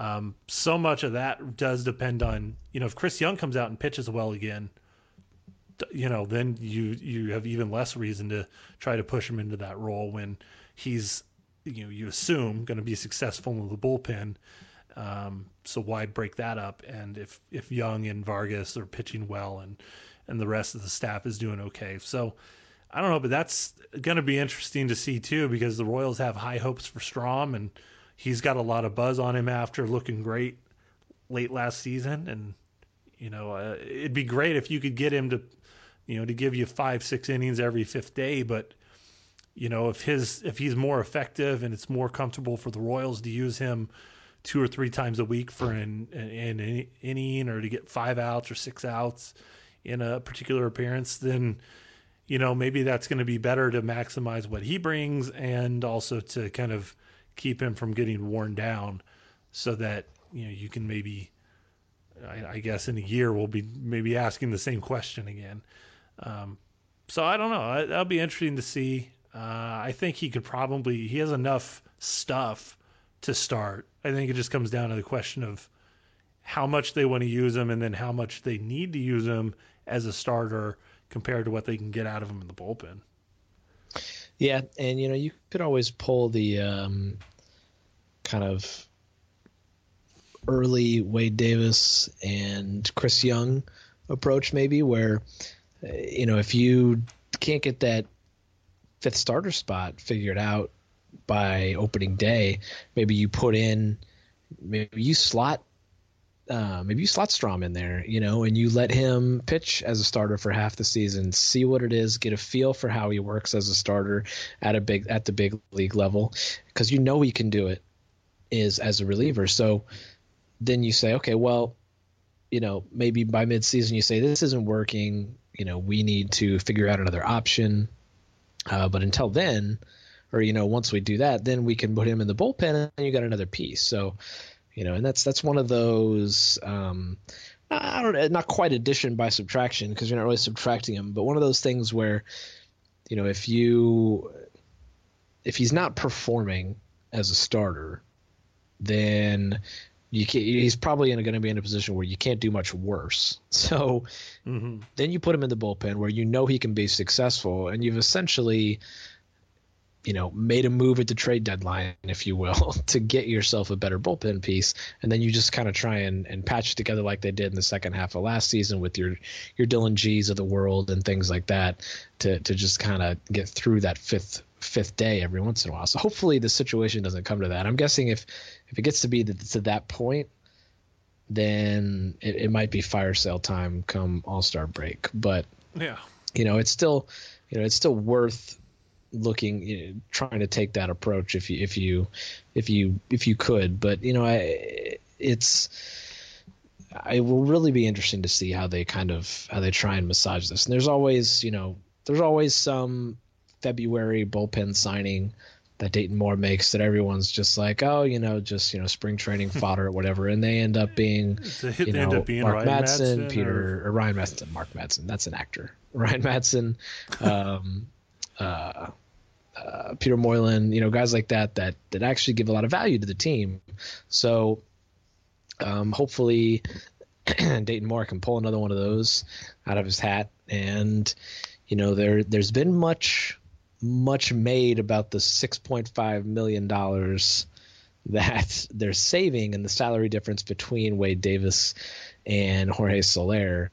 So much of that does depend on, if Chris Young comes out and pitches well again, then you have even less reason to try to push him into that role when he's, you assume going to be successful in the bullpen. So why break that up? And if Young and Vargas are pitching well and the rest of the staff is doing okay. So I don't know, but that's going to be interesting to see too, because the Royals have high hopes for Strahm, and he's got a lot of buzz on him after looking great late last season. And, it'd be great if you could get him to, to give you 5-6 innings every fifth day. But, if he's more effective and it's more comfortable for the Royals to use him 2 or 3 times a week for an inning, or to get 5 outs or 6 outs in a particular appearance, then, maybe that's going to be better to maximize what he brings, and also to kind of keep him from getting worn down, so that, you can maybe, I guess in a year we'll be maybe asking the same question again. So I don't know. That'll be interesting to see. I think he has enough stuff to start. I think it just comes down to the question of how much they want to use him, and then how much they need to use him as a starter compared to what they can get out of him in the bullpen. Yeah, and you could always pull the kind of early Wade Davis and Chris Young approach, maybe, where if you can't get that 5th starter spot figured out by opening day, maybe you slot Strahm in there, and you let him pitch as a starter for half the season, see what it is, get a feel for how he works as a starter at the big league level, because he can do it as a reliever. So then you say, okay, well, maybe by midseason you say this isn't working, we need to figure out another option. But until then, or once we do that, then we can put him in the bullpen, and you got another piece. So. And that's one of those, not quite addition by subtraction, because you're not really subtracting him, but one of those things where, if he's not performing as a starter, then he's probably going to be in a position where you can't do much worse. So then you put him in the bullpen where he can be successful, and you've essentially made a move at the trade deadline, if you will, to get yourself a better bullpen piece. And then you just kind of try and patch it together like they did in the second half of last season with your Dylan G's of the world and things like that to just kind of get through that fifth day every once in a while. So hopefully the situation doesn't come to that. I'm guessing if it gets to be to that point, then it might be fire sale time come All-Star break. But yeah, it's still worth looking, trying to take that approach if you could. But it will really be interesting to see how they try and massage this. And there's always some February bullpen signing that Dayton Moore makes that everyone's just like, spring training fodder or whatever, and they end up being Mark Madsen, Ryan Madsen. Mark Madsen, that's an actor. Ryan Madsen, Peter Moylan, guys like that actually give a lot of value to the team. So hopefully Dayton Moore can pull another one of those out of his hat. And there's been much made about the $6.5 million that they're saving and the salary difference between Wade Davis and Jorge Soler.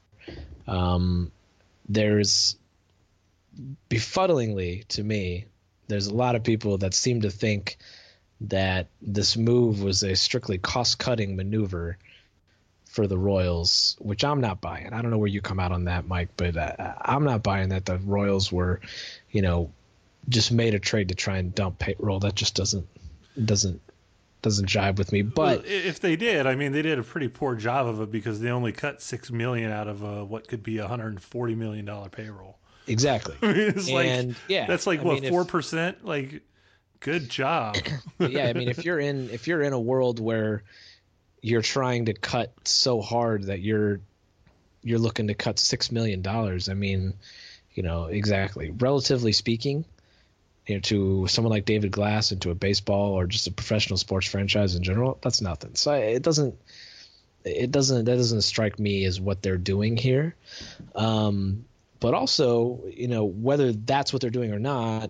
There's befuddlingly to me, there's a lot of people that seem to think that this move was a strictly cost-cutting maneuver for the Royals, which I'm not buying. I don't know where you come out on that, Mike, but I'm not buying that the Royals were, just made a trade to try and dump payroll. That just doesn't jive with me. But if they did, they did a pretty poor job of it, because they only cut $6 million out of what could be a $140 million payroll. Exactly. It's that's like 4%. Like, good job. Yeah, if you're in a world where you're trying to cut so hard that you're looking to cut $6 million, exactly. Relatively speaking, to someone like David Glass and to a baseball or just a professional sports franchise in general, that's nothing. So that doesn't strike me as what they're doing here. But also, whether that's what they're doing or not,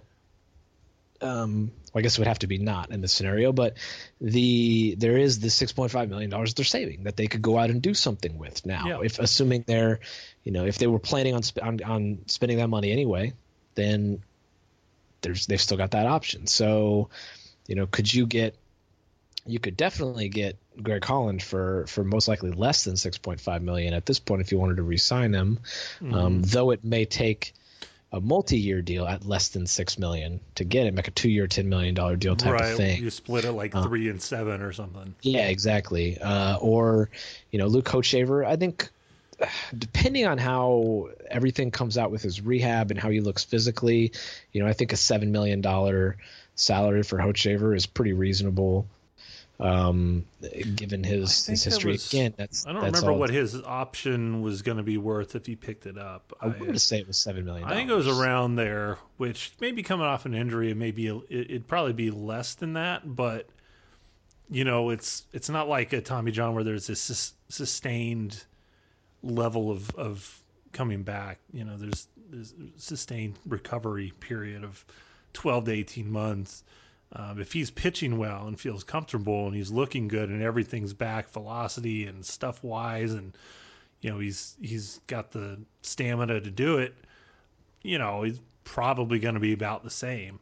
I guess it would have to be not in this scenario, but there is the $6.5 million they're saving that they could go out and do something with now. Yeah. If assuming they're, if they were planning on spending that money anyway, then they've still got that option. So, you could definitely get Greg Holland for most likely less than $6.5 million at this point if you wanted to re-sign him, though it may take a multi-year deal at less than $6 million to get him, like a 2-year, $10 million deal type of thing. You split it like 3 and 7 or something. Yeah, exactly. Or Luke Hochevar, I think, depending on how everything comes out with his rehab and how he looks physically, I think a $7 million salary for Hochevar is pretty reasonable. Given his history. Again, I don't remember what his option was going to be worth if he picked it up. I wanted to say it was $7 million. I think it was around there, which maybe coming off an injury, it'd probably be less than that. But it's not like a Tommy John where there's this sustained level of coming back. There's sustained recovery period of 12 to 18 months. If he's pitching well and feels comfortable and he's looking good and everything's back velocity and stuff wise, and he's got the stamina to do it, he's probably going to be about the same.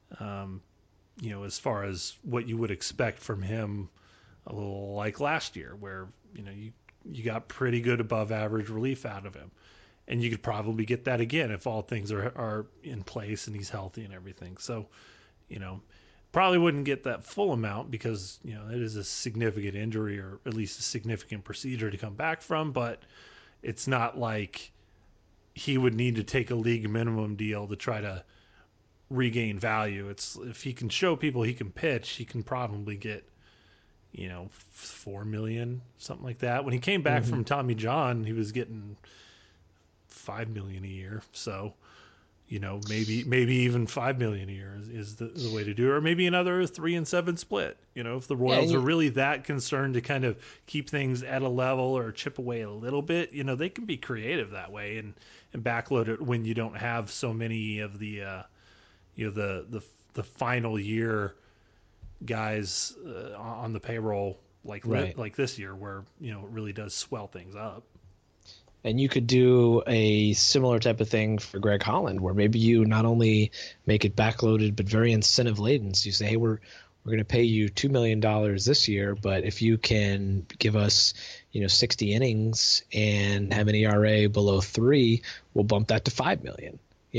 As far as what you would expect from him, a little like last year, where you got pretty good above average relief out of him, and you could probably get that again if all things are in place and he's healthy and everything. So, probably wouldn't get that full amount because, it is a significant injury or at least a significant procedure to come back from, but it's not like he would need to take a league minimum deal to try to regain value. It's if he can show people he can pitch, he can probably get, $4 million, something like that. When he came back from Tommy John, he was getting $5 million a year. So, maybe even $5 million a year is the way to do it, or maybe another 3 and 7 split. If the Royals are really that concerned to kind of keep things at a level or chip away a little bit, they can be creative that way and backload it when you don't have so many of the the final year guys on the payroll like this year, where it really does swell things up. And you could do a similar type of thing for Greg Holland, where maybe you not only make it backloaded, but very incentive laden. So you say, hey, we're going to pay you $2 million this year, but if you can give us, 60 innings and have an ERA below 3, we'll bump that to $5 million.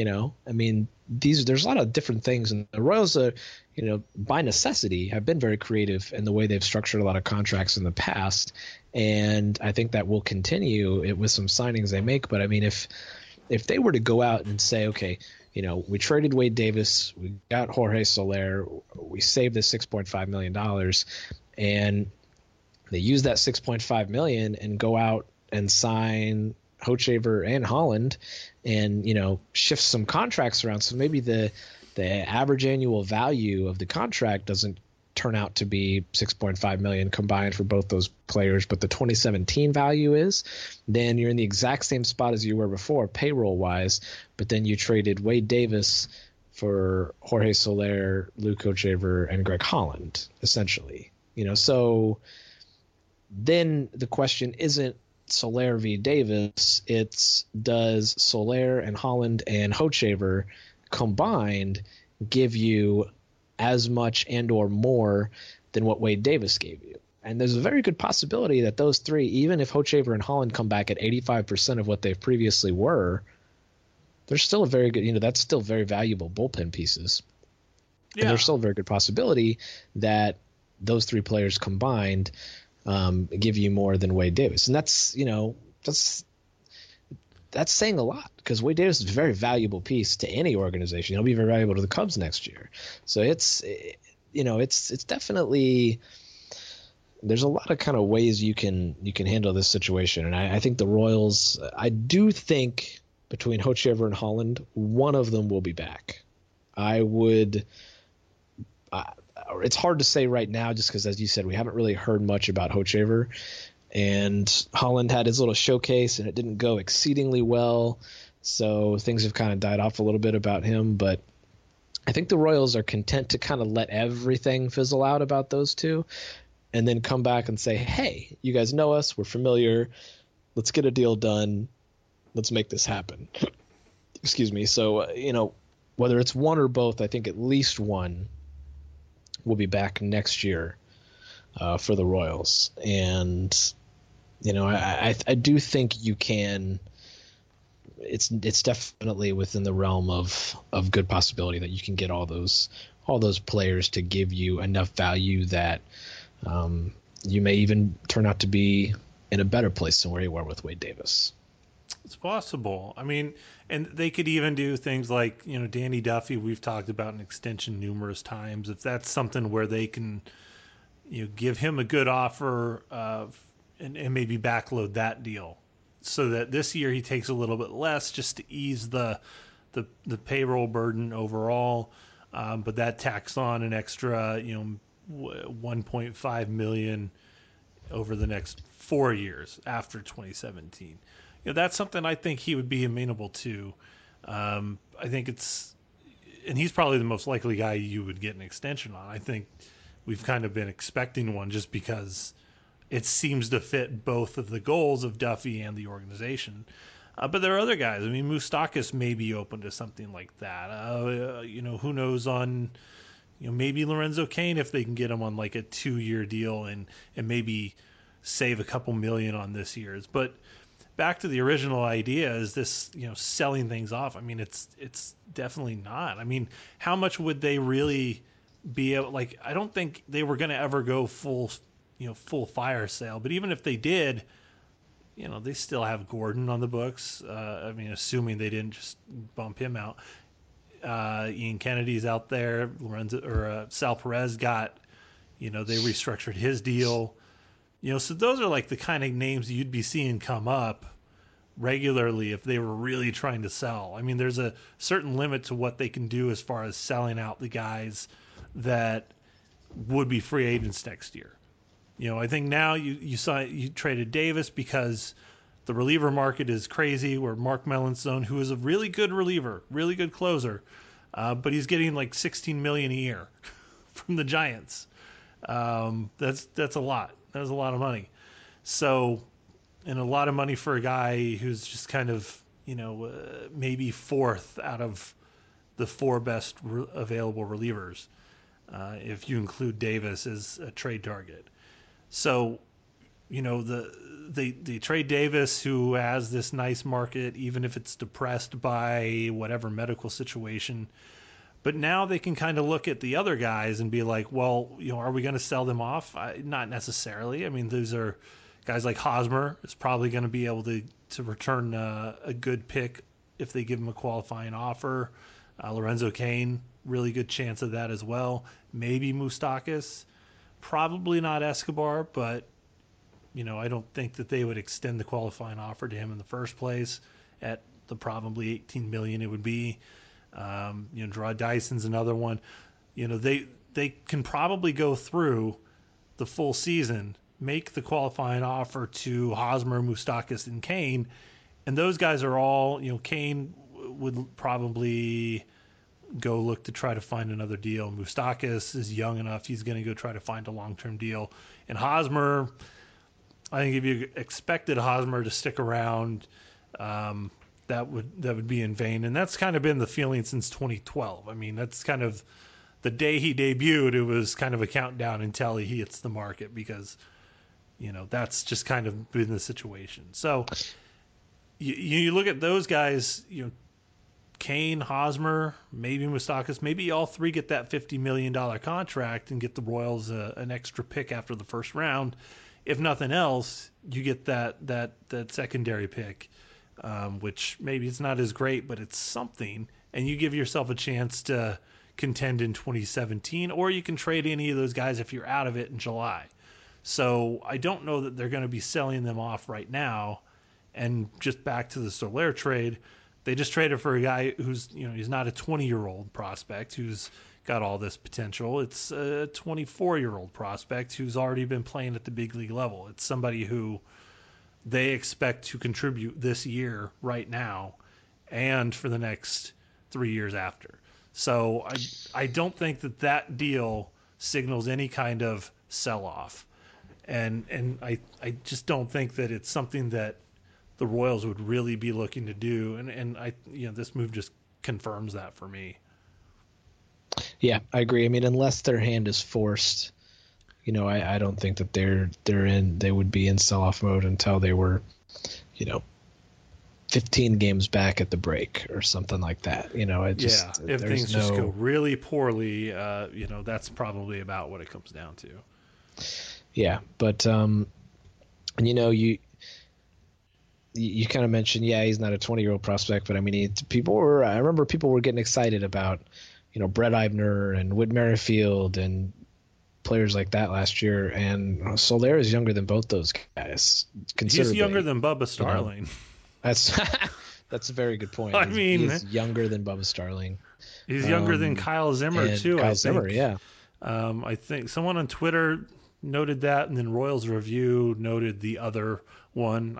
There's a lot of different things, and the Royals are, by necessity, have been very creative in the way they've structured a lot of contracts in the past. And I think that will continue with some signings they make. But if they were to go out and say, okay, we traded Wade Davis, we got Jorge Soler, we saved this $6.5 million, and they use that $6.5 million and go out and sign Hochevar and Holland and, shift some contracts around. So maybe the average annual value of the contract doesn't turn out to be $6.5 million combined for both those players, but the 2017 value is, then you're in the exact same spot as you were before payroll wise, but then you traded Wade Davis for Jorge Soler, Luke Hochevar, and Greg Holland, essentially. So then the question isn't Soler v. Davis, it's does Soler and Holland and Hochevar combined give you as much and or more than what Wade Davis gave you? And there's a very good possibility that those three, even if Hochevar and Holland come back at 85% of what they previously were, they're still a very good, that's still very valuable bullpen pieces. Yeah. And there's still a very good possibility that those three players combined give you more than Wade Davis. And that's saying a lot, because Wade Davis is a very valuable piece to any organization. He'll be very valuable to the Cubs next year. So it's definitely, there's a lot of kind of ways you can handle this situation. And I think the Royals, I do think between Hochevar and Holland, one of them will be back. It's hard to say right now, just because, as you said, we haven't really heard much about Hochevar. And Holland had his little showcase, and it didn't go exceedingly well. So things have kind of died off a little bit about him, but I think the Royals are content to kind of let everything fizzle out about those two and then come back and say, hey, you guys know us. We're familiar. Let's get a deal done. Let's make this happen. Excuse me. So, whether it's one or both, I think at least one will be back next year for the Royals. And, I do think you can. It's definitely within the realm of good possibility that you can get all those players to give you enough value that you may even turn out to be in a better place than where you were with Wade Davis. It's possible. I mean, and they could even do things like, Danny Duffy, we've talked about an extension numerous times. If that's something where they can, give him a good offer and maybe backload that deal so that this year he takes a little bit less just to ease the payroll burden overall. But that tacks on an extra, $1.5 million over the next 4 years after 2017. That's something I think he would be amenable to. I think and he's probably the most likely guy you would get an extension on. I think we've kind of been expecting one just because it seems to fit both of the goals of Duffy and the organization. But there are other guys. I mean, Moustakas may be open to something like that. Who knows on, maybe Lorenzo Cain if they can get him on like a 2-year deal and maybe save a couple million on this year's. But back to the original idea, is this, selling things off? I mean, it's definitely not. I mean, how much would they really be able, like, I don't think they were going to ever go full fire sale, but even if they did, they still have Gordon on the books. I mean, assuming they didn't just bump him out. Ian Kennedy's out there. Sal Perez got, they restructured his deal. So those are like the kind of names you'd be seeing come up regularly if they were really trying to sell. I mean, there's a certain limit to what they can do as far as selling out the guys that would be free agents next year. I think now you traded Davis because the reliever market is crazy, where Mark Melanson, who is a really good reliever, really good closer, but he's getting like $16 million a year from the Giants. That's a lot. That's a lot of money. So, and a lot of money for a guy who's just kind of, maybe fourth out of the 4 best available relievers, if you include Davis as a trade target. So, they trade Davis, who has this nice market, even if it's depressed by whatever medical situation. But now they can kind of look at the other guys and be like, well, are we going to sell them off? Not necessarily. I mean, these are guys like Hosmer is probably going to be able to return a good pick if they give him a qualifying offer. Lorenzo Cain, really good chance of that as well. Maybe Moustakas, probably not Escobar, but I don't think that they would extend the qualifying offer to him in the first place at the probably $18 million it would be. Gerard Dyson's another one. They can probably go through the full season, make the qualifying offer to Hosmer, Moustakas, and Cain, and those guys are all, Cain would probably go look to try to find another deal. Moustakas is young enough; he's going to go try to find a long-term deal. And Hosmer, I think if you expected Hosmer to stick around, that would be in vain. And that's kind of been the feeling since 2012. I mean, that's kind of the day he debuted, it was kind of a countdown until he hits the market, because, that's just kind of been the situation. So you look at those guys, Cain, Hosmer, maybe Moustakas, maybe all three get that $50 million contract and get the Royals an extra pick after the first round. If nothing else, you get that secondary pick, which maybe it's not as great, but it's something, and you give yourself a chance to contend in 2017, or you can trade any of those guys if you're out of it in July. So I don't know that they're going to be selling them off right now. And just back to the Soler trade, they just traded for a guy who's, he's not a 20-year-old prospect who's got all this potential. It's a 24-year-old prospect who's already been playing at the big league level. It's somebody who they expect to contribute this year right now, and for the next 3 years after. So I don't think that deal signals any kind of sell-off. And I just don't think that it's something that the Royals would really be looking to do. And this move just confirms that for me. Yeah, I agree. I mean, unless their hand is forced, I don't think that they would be in sell-off mode until they were, 15 games back at the break or something like that. If things just go really poorly, that's probably about what it comes down to. Yeah, but you kind of mentioned, he's not a 20-year-old prospect, but I mean, I remember people were getting excited about, Brett Eibner and Whit Merrifield and players like that last year, and Soler is younger than both those guys. He's younger than Bubba Starling. That's a very good point. I mean, he's younger than Bubba Starling. He's younger than Kyle Zimmer too. Kyle Zimmer, yeah. I think someone on Twitter noted that, and then Royals Review noted the other one.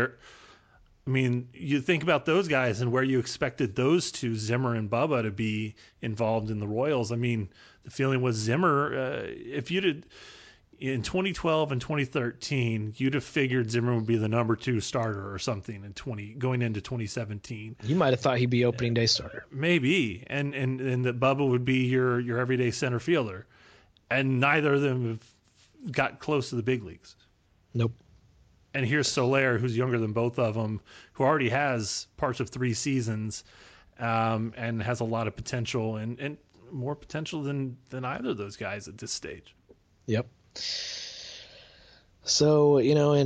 You think about those guys and where you expected those two, Zimmer and Bubba, to be involved in the Royals. I mean, the feeling was Zimmer, if you did in 2012 and 2013, you'd have figured Zimmer would be the number 2 starter or something going into 2017. You might have thought he'd be opening day starter. Maybe, and that Bubba would be your everyday center fielder, and neither of them have got close to the big leagues. Nope. And here's Soler, who's younger than both of them, who already has parts of 3 seasons, and has a lot of potential and more potential than either of those guys at this stage. Yep. So,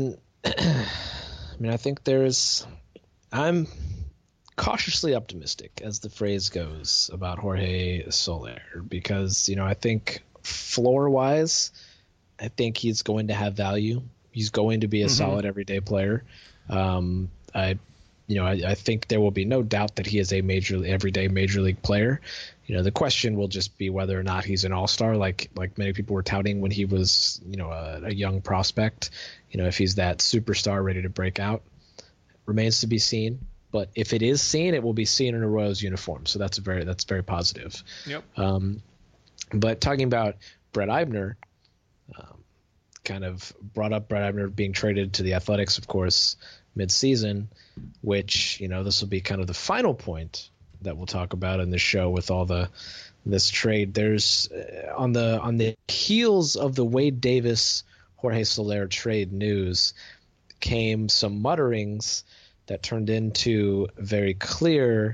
I think I'm cautiously optimistic, as the phrase goes, about Jorge Soler, because, I think floor-wise, I think he's going to have value. He's going to be a solid everyday player. I think there will be no doubt that he is a everyday major league player. The question will just be whether or not he's an all-star, like many people were touting when he was, a young prospect. If he's that superstar ready to break out, remains to be seen. But if it is seen, it will be seen in a Royals uniform. So that's very positive. Yep. But talking about Brett Eibner, kind of brought up Brett Eibner being traded to the Athletics, of course, mid-season, which, this will be kind of the final point that we'll talk about in this show with all this trade. There's on the heels of the Wade Davis Jorge Soler trade news came some mutterings that turned into very clear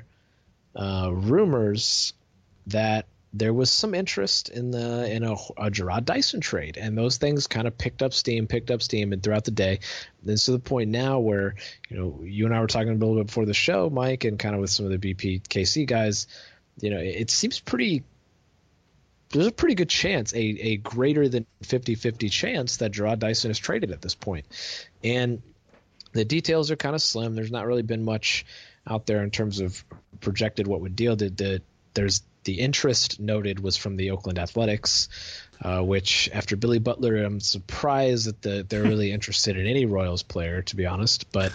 rumors that there was some interest in a Jarrod Dyson trade, and those things kind of picked up steam and throughout the day. And it's to the point now where, you and I were talking a little bit before the show, Mike, and kind of with some of the BPKC guys, it seems there's a pretty good chance, a greater than 50-50 chance that Jarrod Dyson is traded at this point. And the details are kind of slim. There's not really been much out there in terms of projected what would deal. The interest noted was from the Oakland Athletics, which after Billy Butler, I'm surprised that they're really interested in any Royals player, to be honest. But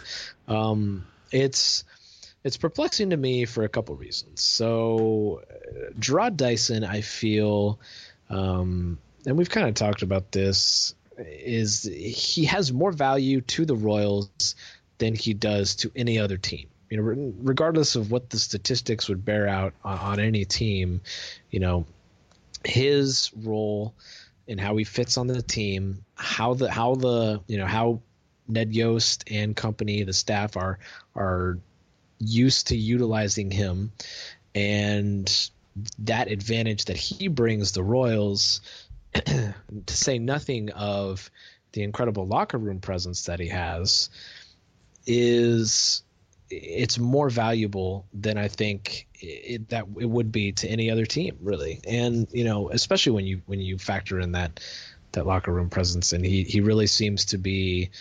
it's perplexing to me for a couple reasons. So Jarrod Dyson, I feel, and we've kind of talked about this, is he has more value to the Royals than he does to any other team. Regardless of what the statistics would bear out on any team, his role and how he fits on the team, how Ned Yost and company, the staff are used to utilizing him, and that advantage that he brings the Royals, to say nothing of the incredible locker room presence that he has, it's more valuable than I think it would be to any other team, really. And, especially when you factor in that locker room presence, and he really seems to be,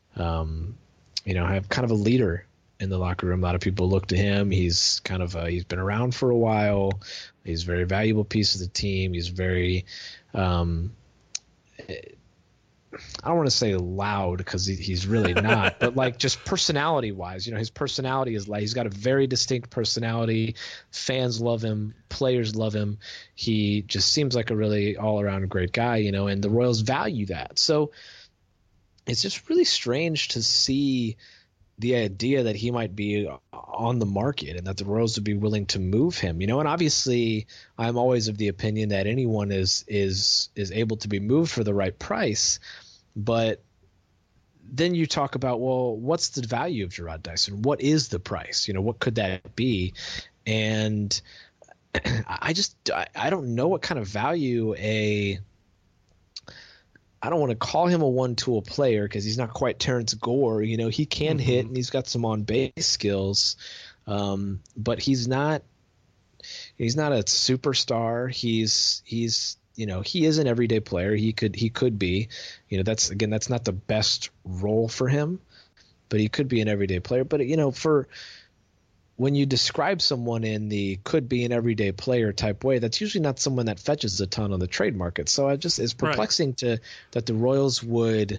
have kind of a leader in the locker room. A lot of people look to him. He's kind of he's been around for a while. He's a very valuable piece of the team. He's very, I don't want to say loud because he's really not, but like just personality wise, his personality is like, he's got a very distinct personality. Fans love him, players love him. He just seems like a really all around great guy, and the Royals value that. So it's just really strange to see the idea that he might be on the market and that the Royals would be willing to move him, and obviously I'm always of the opinion that anyone is able to be moved for the right price. But then you talk about, well, what's the value of Jarrod Dyson? What is the price? What could that be? And I don't know what kind of value I don't want to call him a one-tool player because he's not quite Terrence Gore. He can hit and he's got some on-base skills, but he's not a superstar. He's he is an everyday player. He could be, that's not the best role for him, but he could be an everyday player. But for when you describe someone in the could be an everyday player type way, that's usually not someone that fetches a ton on the trade market. So it's perplexing that the Royals would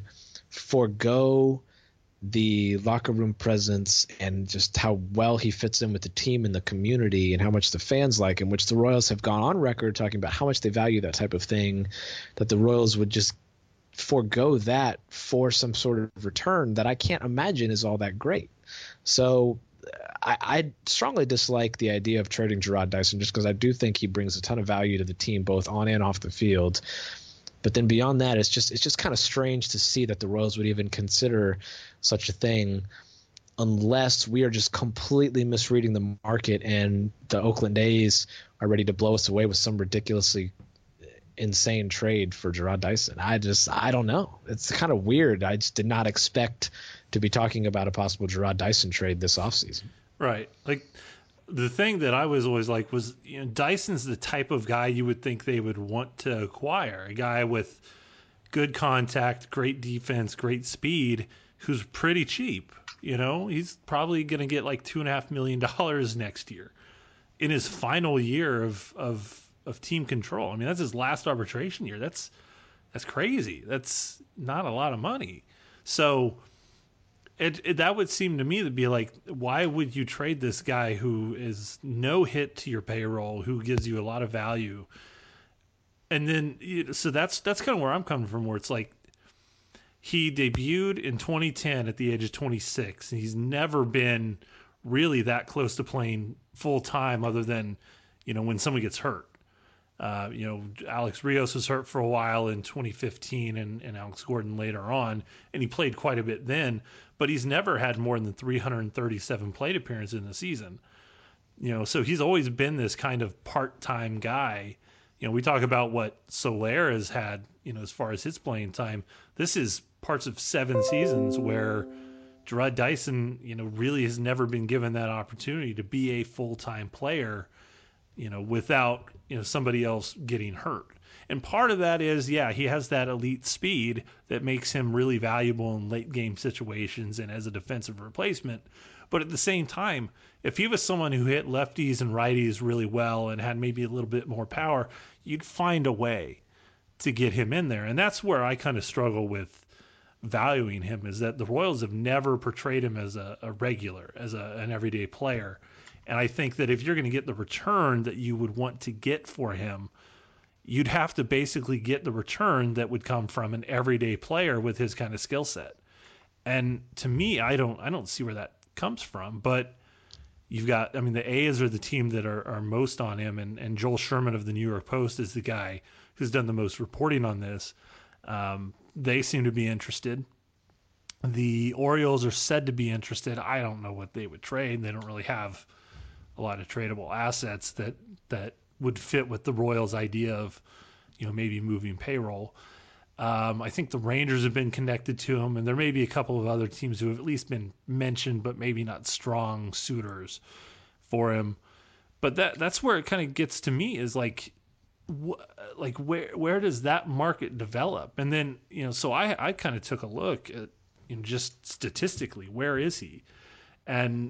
forego the locker room presence and just how well he fits in with the team and the community and how much the fans like him, which the Royals have gone on record talking about how much they value that type of thing, that the Royals would just forego that for some sort of return that I can't imagine is all that great. So I strongly dislike the idea of trading Jarrod Dyson just because I do think he brings a ton of value to the team both on and off the field. But then beyond that, it's just kind of strange to see that the Royals would even consider such a thing unless we are just completely misreading the market and the Oakland A's are ready to blow us away with some ridiculously insane trade for Jarrod Dyson. I don't know. It's kind of weird. I just did not expect to be talking about a possible Jarrod Dyson trade this offseason. Right. Like the thing that I was always like was, Dyson's the type of guy you would think they would want to acquire, a guy with good contact, great defense, great speed, who's pretty cheap. He's probably going to get like $2.5 million next year in his final year of team control. I mean, that's his last arbitration year. That's crazy. That's not a lot of money. So that would seem to me to be like, why would you trade this guy who is no hit to your payroll, who gives you a lot of value? And then, so that's kind of where I'm coming from, where it's like he debuted in 2010 at the age of 26, and he's never been really that close to playing full time other than, when someone gets hurt. Alex Rios was hurt for a while in 2015 and Alex Gordon later on, and he played quite a bit then, but he's never had more than 337 plate appearances in the season. So he's always been this kind of part-time guy. We talk about what Soler has had, as far as his playing time. This is parts of 7 seasons where Jarrod Dyson, really has never been given that opportunity to be a full-time player, without, somebody else getting hurt. And part of that is, he has that elite speed that makes him really valuable in late game situations and as a defensive replacement. But at the same time, if he was someone who hit lefties and righties really well and had maybe a little bit more power, you'd find a way to get him in there. And that's where I kind of struggle with valuing him, is that the Royals have never portrayed him as a regular, as an everyday player. And I think that if you're going to get the return that you would want to get for him, you'd have to basically get the return that would come from an everyday player with his kind of skill set. And to me, I don't see where that comes from. But you've got, the A's are the team that are most on him, and Joel Sherman of the New York Post is the guy who's done the most reporting on this. They seem to be interested. The Orioles are said to be interested. I don't know what they would trade. They don't really have a lot of tradable assets that would fit with the Royals' idea of, maybe moving payroll. I think the Rangers have been connected to him, and there may be a couple of other teams who have at least been mentioned, but maybe not strong suitors for him. But that's where it kind of gets to me, is like where does that market develop? And then, so I kind of took a look at, just statistically, where is he? And,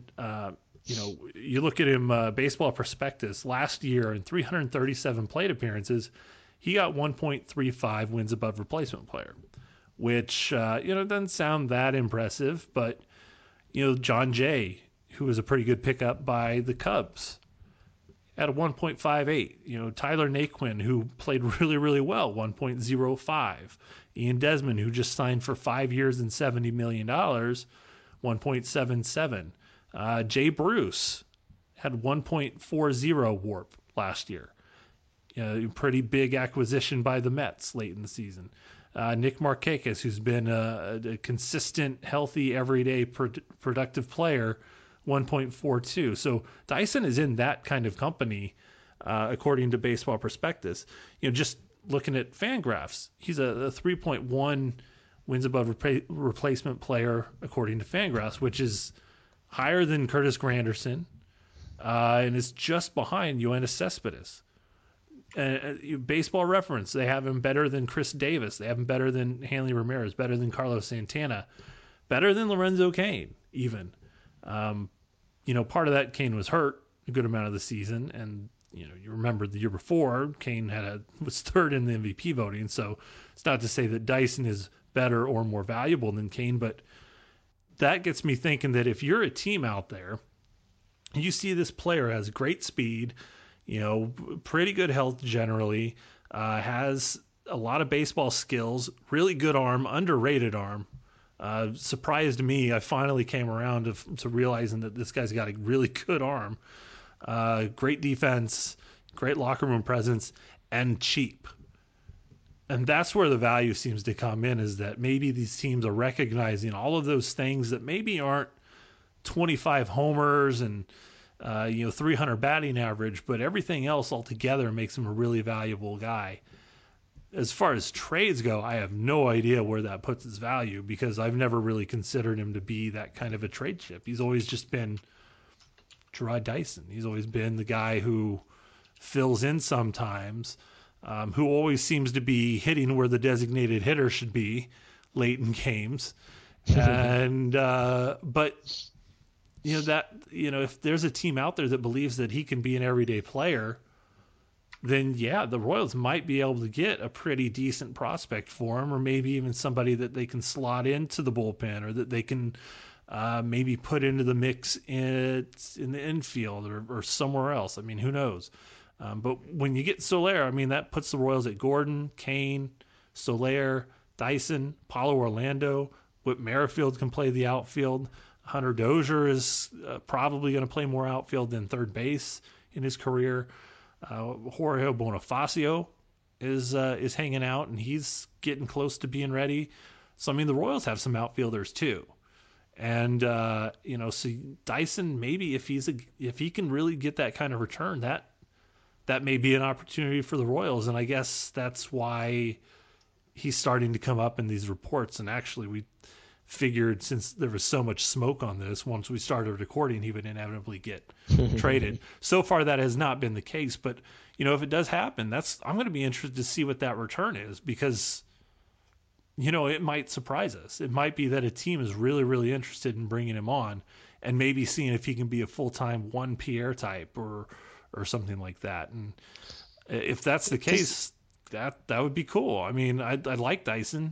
you look at him, Baseball Prospectus, last year in 337 plate appearances, he got 1.35 wins above replacement player, which, doesn't sound that impressive, but, John Jay, who was a pretty good pickup by the Cubs, at a 1.58. Tyler Naquin, who played really, really well, 1.05. Ian Desmond, who just signed for 5 years and $70 million, 1.77. Jay Bruce had 1.40 WARP last year. Pretty big acquisition by the Mets late in the season. Nick Markakis, who's been a consistent, healthy, everyday, productive player, 1.42. So Dyson is in that kind of company, according to Baseball Prospectus. Just looking at Fangraphs, he's a 3.1 wins above replacement player, according to Fangraphs, which is higher than Curtis Granderson, and is just behind Yoenis Cespedes. Baseball Reference, they have him better than Chris Davis. They have him better than Hanley Ramirez, better than Carlos Santana, better than Lorenzo Cain, even. Part of that, Cain was hurt a good amount of the season, and you remember the year before, Cain was third in the MVP voting. So it's not to say that Dyson is better or more valuable than Cain, but that gets me thinking that if you're a team out there, you see this player has great speed, pretty good health generally, has a lot of baseball skills, really good arm, underrated arm. Surprised me. I finally came around to realizing that this guy's got a really good arm, great defense, great locker room presence, and cheap. And that's where the value seems to come in, is that maybe these teams are recognizing all of those things that maybe aren't 25 homers and 300 batting average, but everything else altogether makes him a really valuable guy. As far as trades go, I have no idea where that puts his value, because I've never really considered him to be that kind of a trade chip. He's always just been Jarrod Dyson. He's always been the guy who fills in sometimes, who always seems to be hitting where the designated hitter should be late in games. And if there's a team out there that believes that he can be an everyday player, then yeah, the Royals might be able to get a pretty decent prospect for him, or maybe even somebody that they can slot into the bullpen, or that they can maybe put into the mix in the infield or somewhere else. I mean, who knows? But when you get Soler, that puts the Royals at Gordon, Cain, Soler, Dyson, Paulo Orlando. Whit Merrifield can play the outfield. Hunter Dozier is probably going to play more outfield than third base in his career. Jorge Bonifacio is hanging out, and he's getting close to being ready. So the Royals have some outfielders too, and so Dyson, maybe if he can really get that kind of return, that may be an opportunity for the Royals, and I guess that's why he's starting to come up in these reports. And actually, we figured, since there was so much smoke on this, once we started recording, he would inevitably get traded. So far, that has not been the case. But, if it does happen, I'm going to be interested to see what that return is, because, it might surprise us. It might be that a team is really, really interested in bringing him on, and maybe seeing if he can be a full-time Juan Pierre type or something like that. And if that's the case, that would be cool. I like Dyson.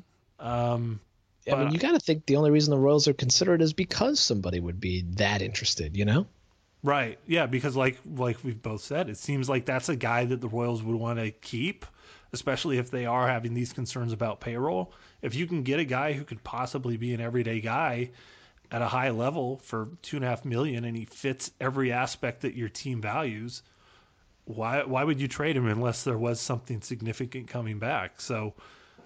You got to think the only reason the Royals are considered is because somebody would be that interested, Right. Yeah, because like we've both said, it seems like that's a guy that the Royals would want to keep, especially if they are having these concerns about payroll. If you can get a guy who could possibly be an everyday guy at a high level for $2.5 million, and he fits every aspect that your team values, why would you trade him unless there was something significant coming back? So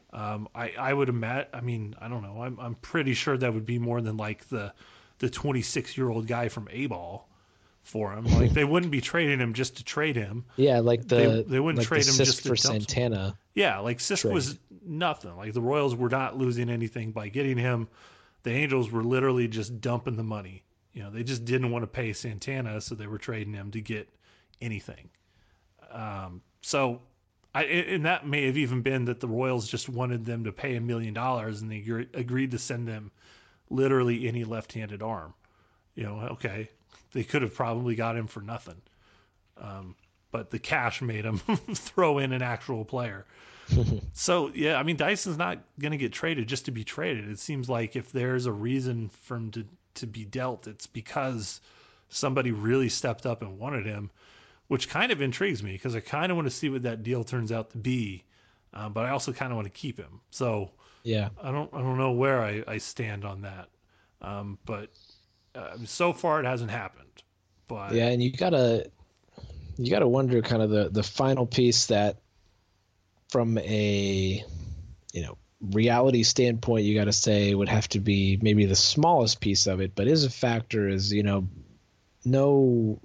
I would imagine, I don't know. I'm pretty sure that would be more than like the 26-year-old guy from A-ball for him. Like, they wouldn't be trading him just to trade him. Yeah, like they wouldn't trade him just for Santana. Yeah, like Sisk was nothing. Like, the Royals were not losing anything by getting him. The Angels were literally just dumping the money. They just didn't want to pay Santana, so they were trading him to get anything. And that may have even been that the Royals just wanted them to pay $1 million, and they agreed to send them literally any left-handed arm. Okay, they could have probably got him for nothing. but the cash made him throw in an actual player. So, yeah, I mean, Dyson's not going to get traded just to be traded. It seems like if there's a reason for him to be dealt, it's because somebody really stepped up and wanted him, which kind of intrigues me because I kind of want to see what that deal turns out to be. But I also kind of want to keep him. So yeah, I don't know where I stand on that. But so far it hasn't happened. But yeah, and you gotta wonder kind of the final piece that, from a reality standpoint, you got to say would have to be maybe the smallest piece of it, but is a factor is no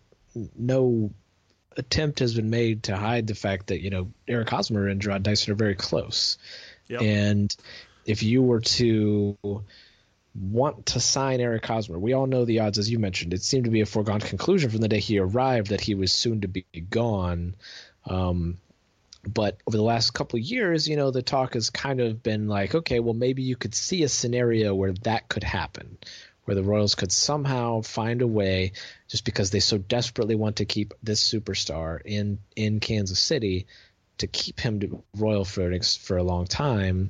attempt has been made to hide the fact that Eric Hosmer and Jarrod Dyson are very close. Yep. And if you were to want to sign Eric Hosmer, we all know the odds, as you mentioned. It seemed to be a foregone conclusion from the day he arrived that he was soon to be gone. But over the last couple of years, the talk has kind of been like, okay, well, maybe you could see a scenario where that could happen, where the Royals could somehow find a way, just because they so desperately want to keep this superstar in Kansas City, to keep him to Royal for a long time.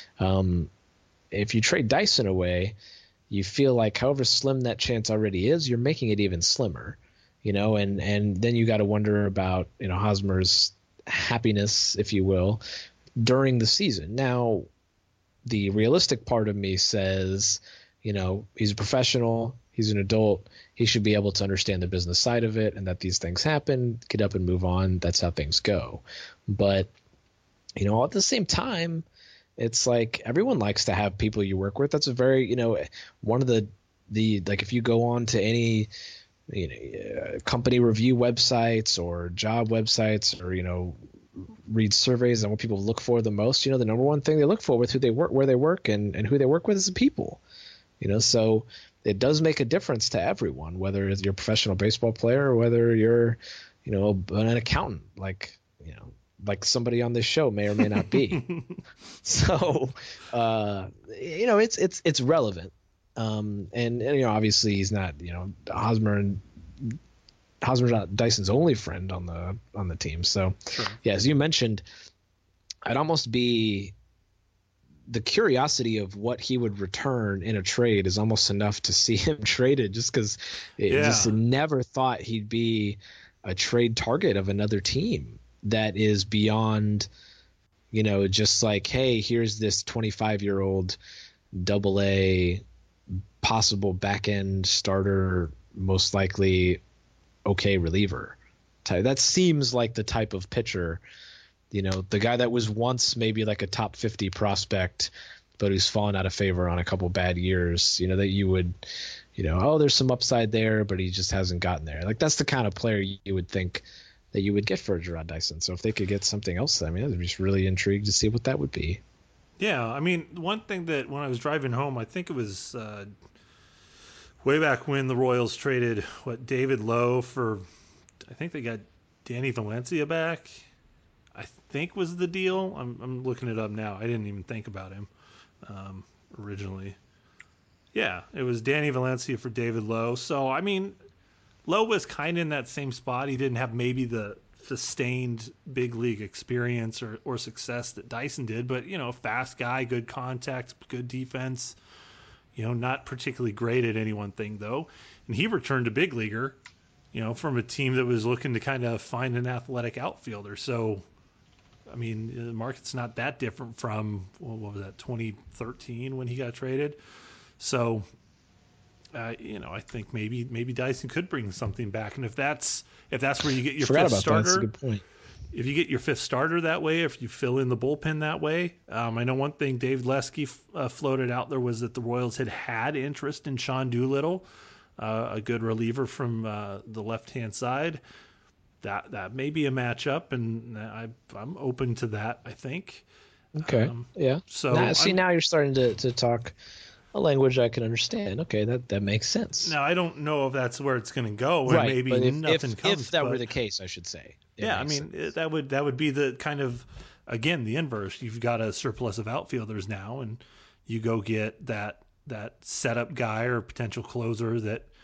If you trade Dyson away, you feel like however slim that chance already is, you're making it even slimmer, and then you got to wonder about, Hosmer's happiness, if you will, during the season. Now, the realistic part of me says, he's a professional, he's an adult, he should be able to understand the business side of it, and that these things happen, get up and move on. That's how things go. But, at the same time, it's like everyone likes to have people you work with. That's a very, one of the like, if you go on to any company review websites or job websites, or read surveys on what people look for the most, the number one thing they look for with who they work, where they work, and who they work with is the people. So it does make a difference to everyone, whether you're a professional baseball player or whether you're an accountant, like somebody on this show may or may not be. So it's relevant. And obviously he's not, Hosmer's not Dyson's only friend on the team. So Sure. Yeah, as you mentioned, I'd almost be, the curiosity of what he would return in a trade is almost enough to see him traded, just because just never thought he'd be a trade target of another team that is beyond, just like, hey, here's this 25-year-old AA possible back end starter, most likely okay reliever type. That seems like the type of pitcher, the guy that was once maybe like a top 50 prospect, but who's fallen out of favor on a couple bad years, that you would, there's some upside there, but he just hasn't gotten there. Like, that's the kind of player you would think that you would get for Jarrod Dyson. So if they could get something else, I'd be just really intrigued to see what that would be. Yeah, I mean, one thing that when I was driving home, I think it was way back when the Royals traded David Lowe for, I think they got Danny Valencia back, I think was the deal. I'm looking it up now. I didn't even think about him originally. Yeah, it was Danny Valencia for David Lowe. So, I mean, Lowe was kind of in that same spot. He didn't have maybe the sustained big league experience or success that Dyson did, but, fast guy, good contact, good defense, not particularly great at any one thing, though. And he returned a big leaguer, from a team that was looking to kind of find an athletic outfielder. So, I mean, the market's not that different from, what was that, 2013 when he got traded. So, I think maybe Dyson could bring something back. And if that's where you get your fifth starter, that's a good point. If you get your fifth starter that way, if you fill in the bullpen that way, I know one thing Dave Lesky floated out there was that the Royals had interest in Sean Doolittle, a good reliever from the left-hand side. That may be a matchup, and I'm open to that, I think. Okay. Yeah. So now you're starting to talk a language I can understand. Okay, that makes sense. Now, I don't know if that's where it's going to go, and right, maybe but nothing comes. If that were the case, I should say. Yeah, I mean, that would be the kind of, again, the inverse. You've got a surplus of outfielders now, and you go get that setup guy or potential closer that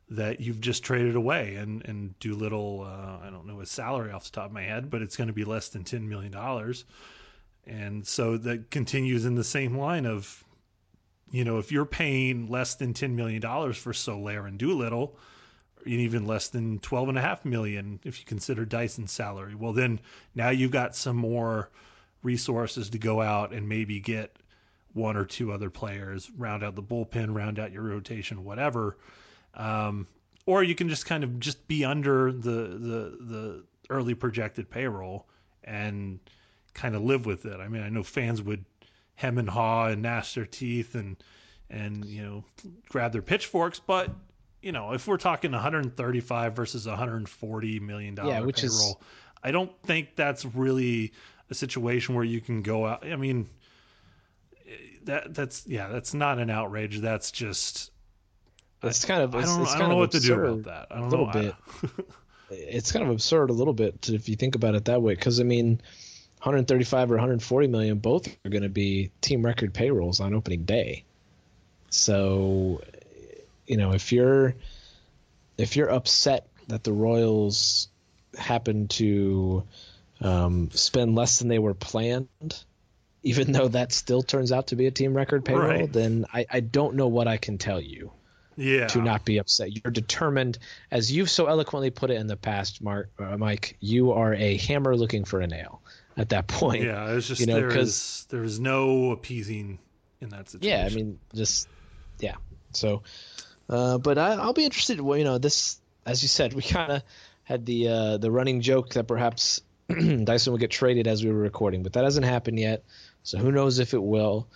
that you've just traded away, and Doolittle, I don't know his salary off the top of my head, but it's going to be less than $10 million. And so that continues in the same line of, if you're paying less than $10 million for Soler and Doolittle, and even less than $12.5 million if you consider Dyson's salary, well, then now you've got some more resources to go out and maybe get one or two other players, round out the bullpen, round out your rotation, whatever. Or you can just kind of just be under the early projected payroll and kind of live with it. I mean, I know fans would hem and haw and gnash their teeth and grab their pitchforks, but if we're talking 135 versus $140 million payroll, I don't think that's really a situation where you can go out. I mean, that's not an outrage. That's just. It's kind of. I don't know what to do about that. I don't know. Bit. It's kind of absurd a little bit if you think about it that way, because I mean, 135 or 140 million, both are going to be team record payrolls on opening day. So, if you're upset that the Royals happen to spend less than they were planned, even though that still turns out to be a team record payroll, right, then I don't know what I can tell you. Yeah. To not be upset. You're determined, as you've so eloquently put it in the past, Mike, you are a hammer looking for a nail at that point. Yeah, it's just there's no appeasing in that situation. Yeah, I mean, So, but I'll be interested. Well, this, as you said, we kind of had the running joke that perhaps Dyson will get traded as we were recording, but that hasn't happened yet. So who knows if it will.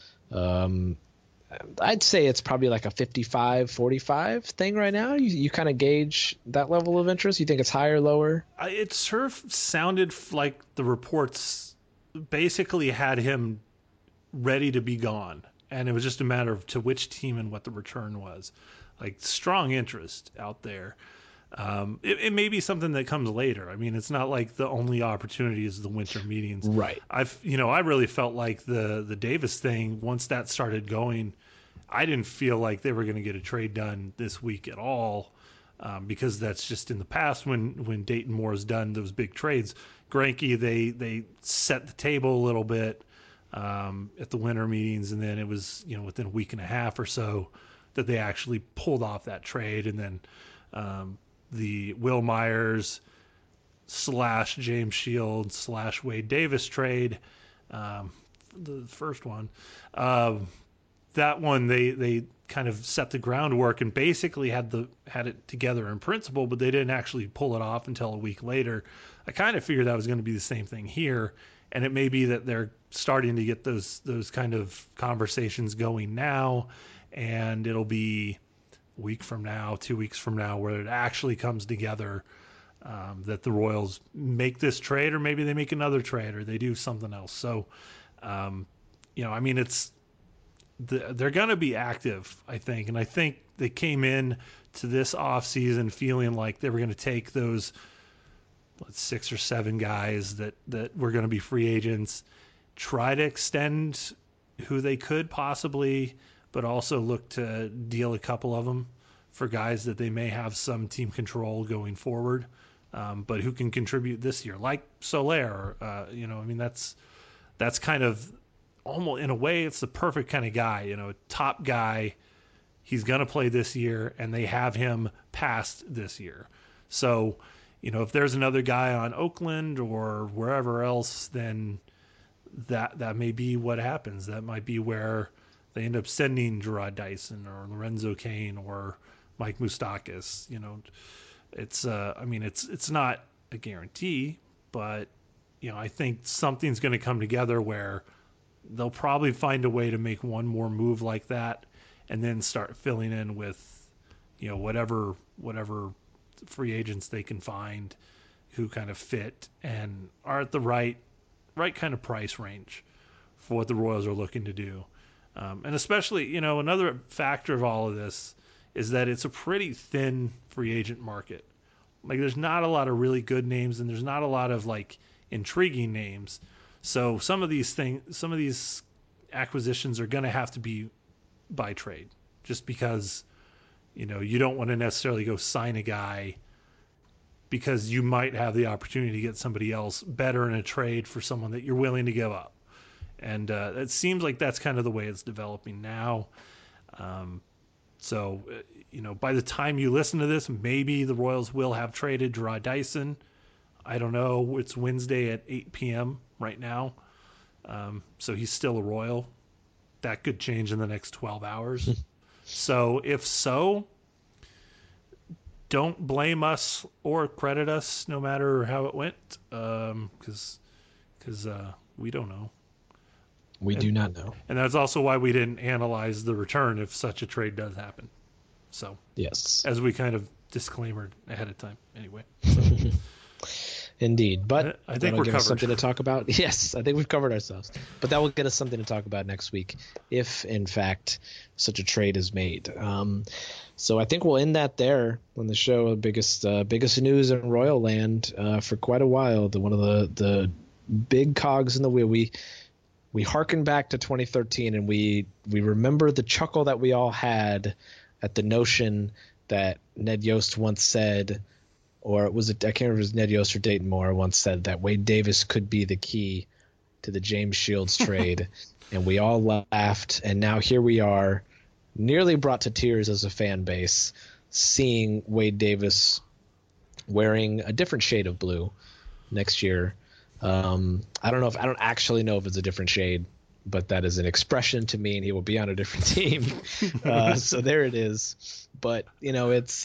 I'd say it's probably like a 55-45 thing right now. You kind of gauge that level of interest. You think it's higher, lower? It sort of sounded like the reports basically had him ready to be gone, and it was just a matter of to which team and what the return was. Like, strong interest out there. It may be something that comes later. I mean, it's not like the only opportunity is the winter meetings. Right. I really felt like the Davis thing, once that started going, I didn't feel like they were going to get a trade done this week at all, because that's just in the past when Dayton Moore has done those big trades. Greinke, they set the table a little bit at the winter meetings, and then it was within a week and a half or so that they actually pulled off that trade, and then the Will Myers / James Shields / Wade Davis trade, the first one, that one they kind of set the groundwork and basically had it together in principle, but they didn't actually pull it off until a week later. I kind of figured that was going to be the same thing here, and it may be that they're starting to get those kind of conversations going now, and it'll be a week from now, 2 weeks from now, where it actually comes together, that the Royals make this trade, or maybe they make another trade, or they do something else. So, I mean, they're going to be active, I think, and I think they came in to this offseason feeling like they were going to take those 6 or 7 guys that were going to be free agents, try to extend who they could possibly, but also look to deal a couple of them for guys that they may have some team control going forward, but who can contribute this year, like Soler. I mean, that's kind of almost, in a way, it's the perfect kind of guy, top guy. He's going to play this year, and they have him past this year. So, if there's another guy on Oakland or wherever else, then that may be what happens. That might be where they end up sending Jarrod Dyson or Lorenzo Cain or Mike Moustakas. It's it's not a guarantee, but I think something's going to come together where they'll probably find a way to make one more move like that, and then start filling in with whatever free agents they can find who kind of fit and are at the right kind of price range for what the Royals are looking to do. And especially, another factor of all of this is that it's a pretty thin free agent market. Like, there's not a lot of really good names, and there's not a lot of intriguing names. So some of these acquisitions are going to have to be by trade, just because you don't want to necessarily go sign a guy because you might have the opportunity to get somebody else better in a trade for someone that you're willing to give up. And it seems like that's kind of the way it's developing now. So, by the time you listen to this, maybe the Royals will have traded Jarrod Dyson. I don't know. It's Wednesday at 8 p.m. right now. So he's still a Royal. That could change in the next 12 hours. So if so, don't blame us or credit us no matter how it went, because we don't know. We do not know. And that's also why we didn't analyze the return if such a trade does happen. So, yes, as we kind of disclaimered ahead of time anyway. So. Indeed. But I think we're give covered. Us something to talk about. Yes, I think we've covered ourselves. But that will get us something to talk about next week if, in fact, such a trade is made. So I think we'll end that there on the show. Biggest news in Royal Land for quite a while. One of the big cogs in the wheel. We harken back to 2013 and we remember the chuckle that we all had at the notion that Ned Yost once said, or I can't remember if it was Ned Yost or Dayton Moore once said that Wade Davis could be the key to the James Shields trade. And we all laughed. And now here we are, nearly brought to tears as a fan base, seeing Wade Davis wearing a different shade of blue next year. I don't actually know if it's a different shade, but that is an expression to me, and he will be on a different team. So there it is. But it's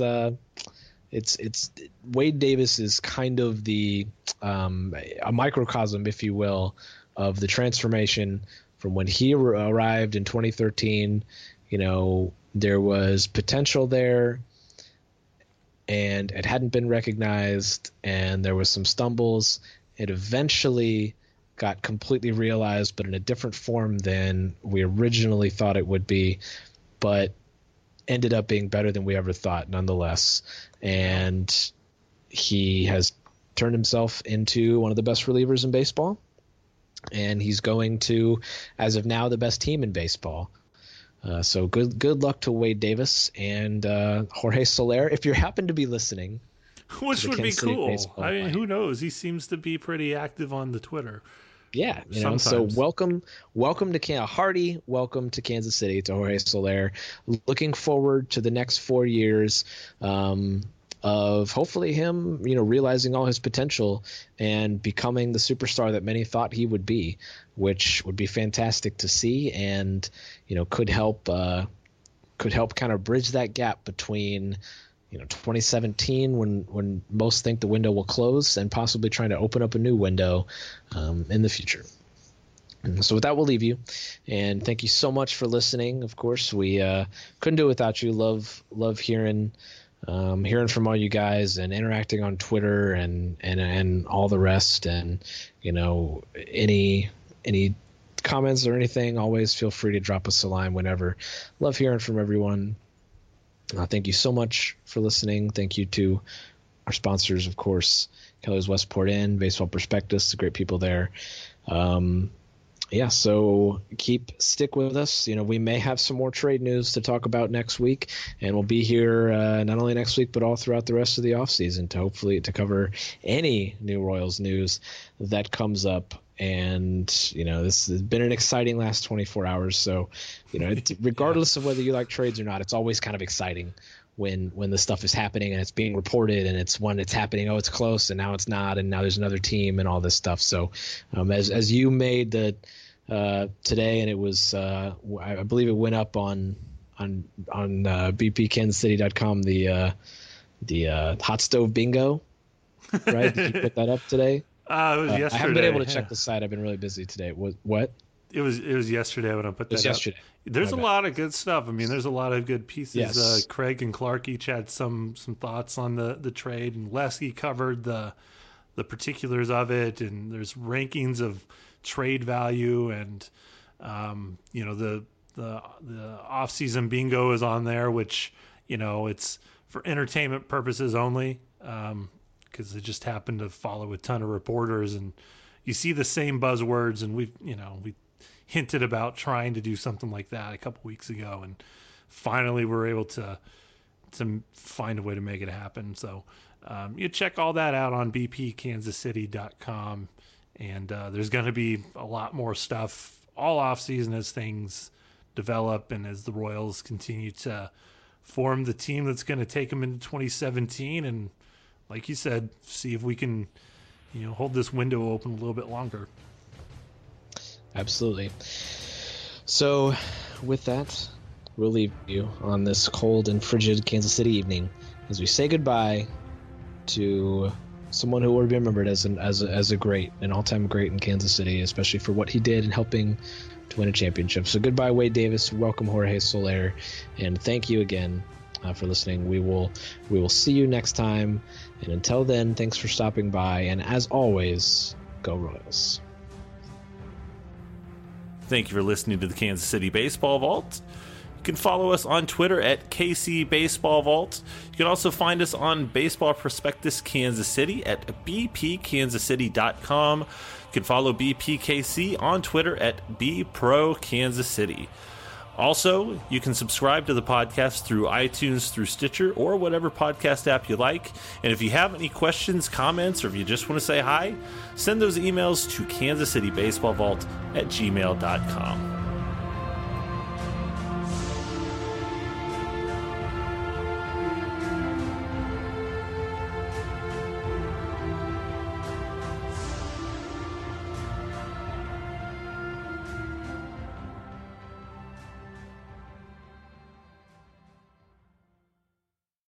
Wade Davis is kind of a microcosm, if you will, of the transformation from when he arrived in 2013. There was potential there, and it hadn't been recognized, and there was some stumbles. It eventually got completely realized, but in a different form than we originally thought it would be, but ended up being better than we ever thought nonetheless. And he has turned himself into one of the best relievers in baseball, and he's going to, as of now, the best team in baseball. So good luck to Wade Davis and Jorge Soler. If you happen to be listening, which would be cool. I mean, who knows? He seems to be pretty active on the Twitter. Yeah, so welcome to hearty welcome to Kansas City, to Jorge Soler. Looking forward to the next 4 years of hopefully him, realizing all his potential and becoming the superstar that many thought he would be, which would be fantastic to see, and could help kind of bridge that gap between 2017 when most think the window will close, and possibly trying to open up a new window in the future. And so with that, we'll leave you, and thank you so much for listening. Of course, we couldn't do it without you. Love hearing from all you guys and interacting on Twitter and all the rest. And any comments or anything, always feel free to drop us a line whenever. Love hearing from everyone. Thank you so much for listening. Thank you to our sponsors, of course, Kelly's Westport Inn, Baseball Prospectus, the great people there. So stick with us. We may have some more trade news to talk about next week, and we'll be here not only next week, but all throughout the rest of the offseason to cover any new Royals news that comes up. And this has been an exciting last 24 hours. So regardless of whether you like trades or not, it's always kind of exciting when the stuff is happening and it's being reported, and it's when it's happening, it's close, and now it's not, and now there's another team and all this stuff. So as you made the today, and it was I believe it went up on bpkansascity.com, the hot stove bingo, right? Did you put that up today? It was yesterday. I haven't been able to check the site. I've been really busy today. What? It was yesterday when I put that up. Yesterday. There's a lot of good stuff. I mean, there's a lot of good pieces. Yes. Craig and Clark each had some thoughts on the trade, and Lesky covered the particulars of it, and there's rankings of trade value, and the off-season bingo is on there, which it's for entertainment purposes only. Because they just happen to follow a ton of reporters, and you see the same buzzwords, and we hinted about trying to do something like that a couple weeks ago, and finally we're able to to find a way to make it happen. So you check all that out on bpkansascity.com, and there's going to be a lot more stuff all off season as things develop and as the Royals continue to form the team that's going to take them into 2017. And like you said, see if we can, hold this window open a little bit longer. Absolutely. So with that, we'll leave you on this cold and frigid Kansas City evening as we say goodbye to someone who will be remembered as a great, an all-time great in Kansas City, especially for what he did in helping to win a championship. So goodbye, Wade Davis. Welcome, Jorge Soler, and thank you again for listening. We will see you next time, and until then, thanks for stopping by. And as always, go Royals. Thank you for listening to the Kansas City Baseball Vault. You can follow us on Twitter at KC Baseball Vault. You can also find us on Baseball Prospectus Kansas City at bpkansascity.com. You can follow BPKC on Twitter at BProKansasCity. Also, you can subscribe to the podcast through iTunes, through Stitcher, or whatever podcast app you like. And if you have any questions, comments, or if you just want to say hi, send those emails to kansascitybaseballvault@gmail.com.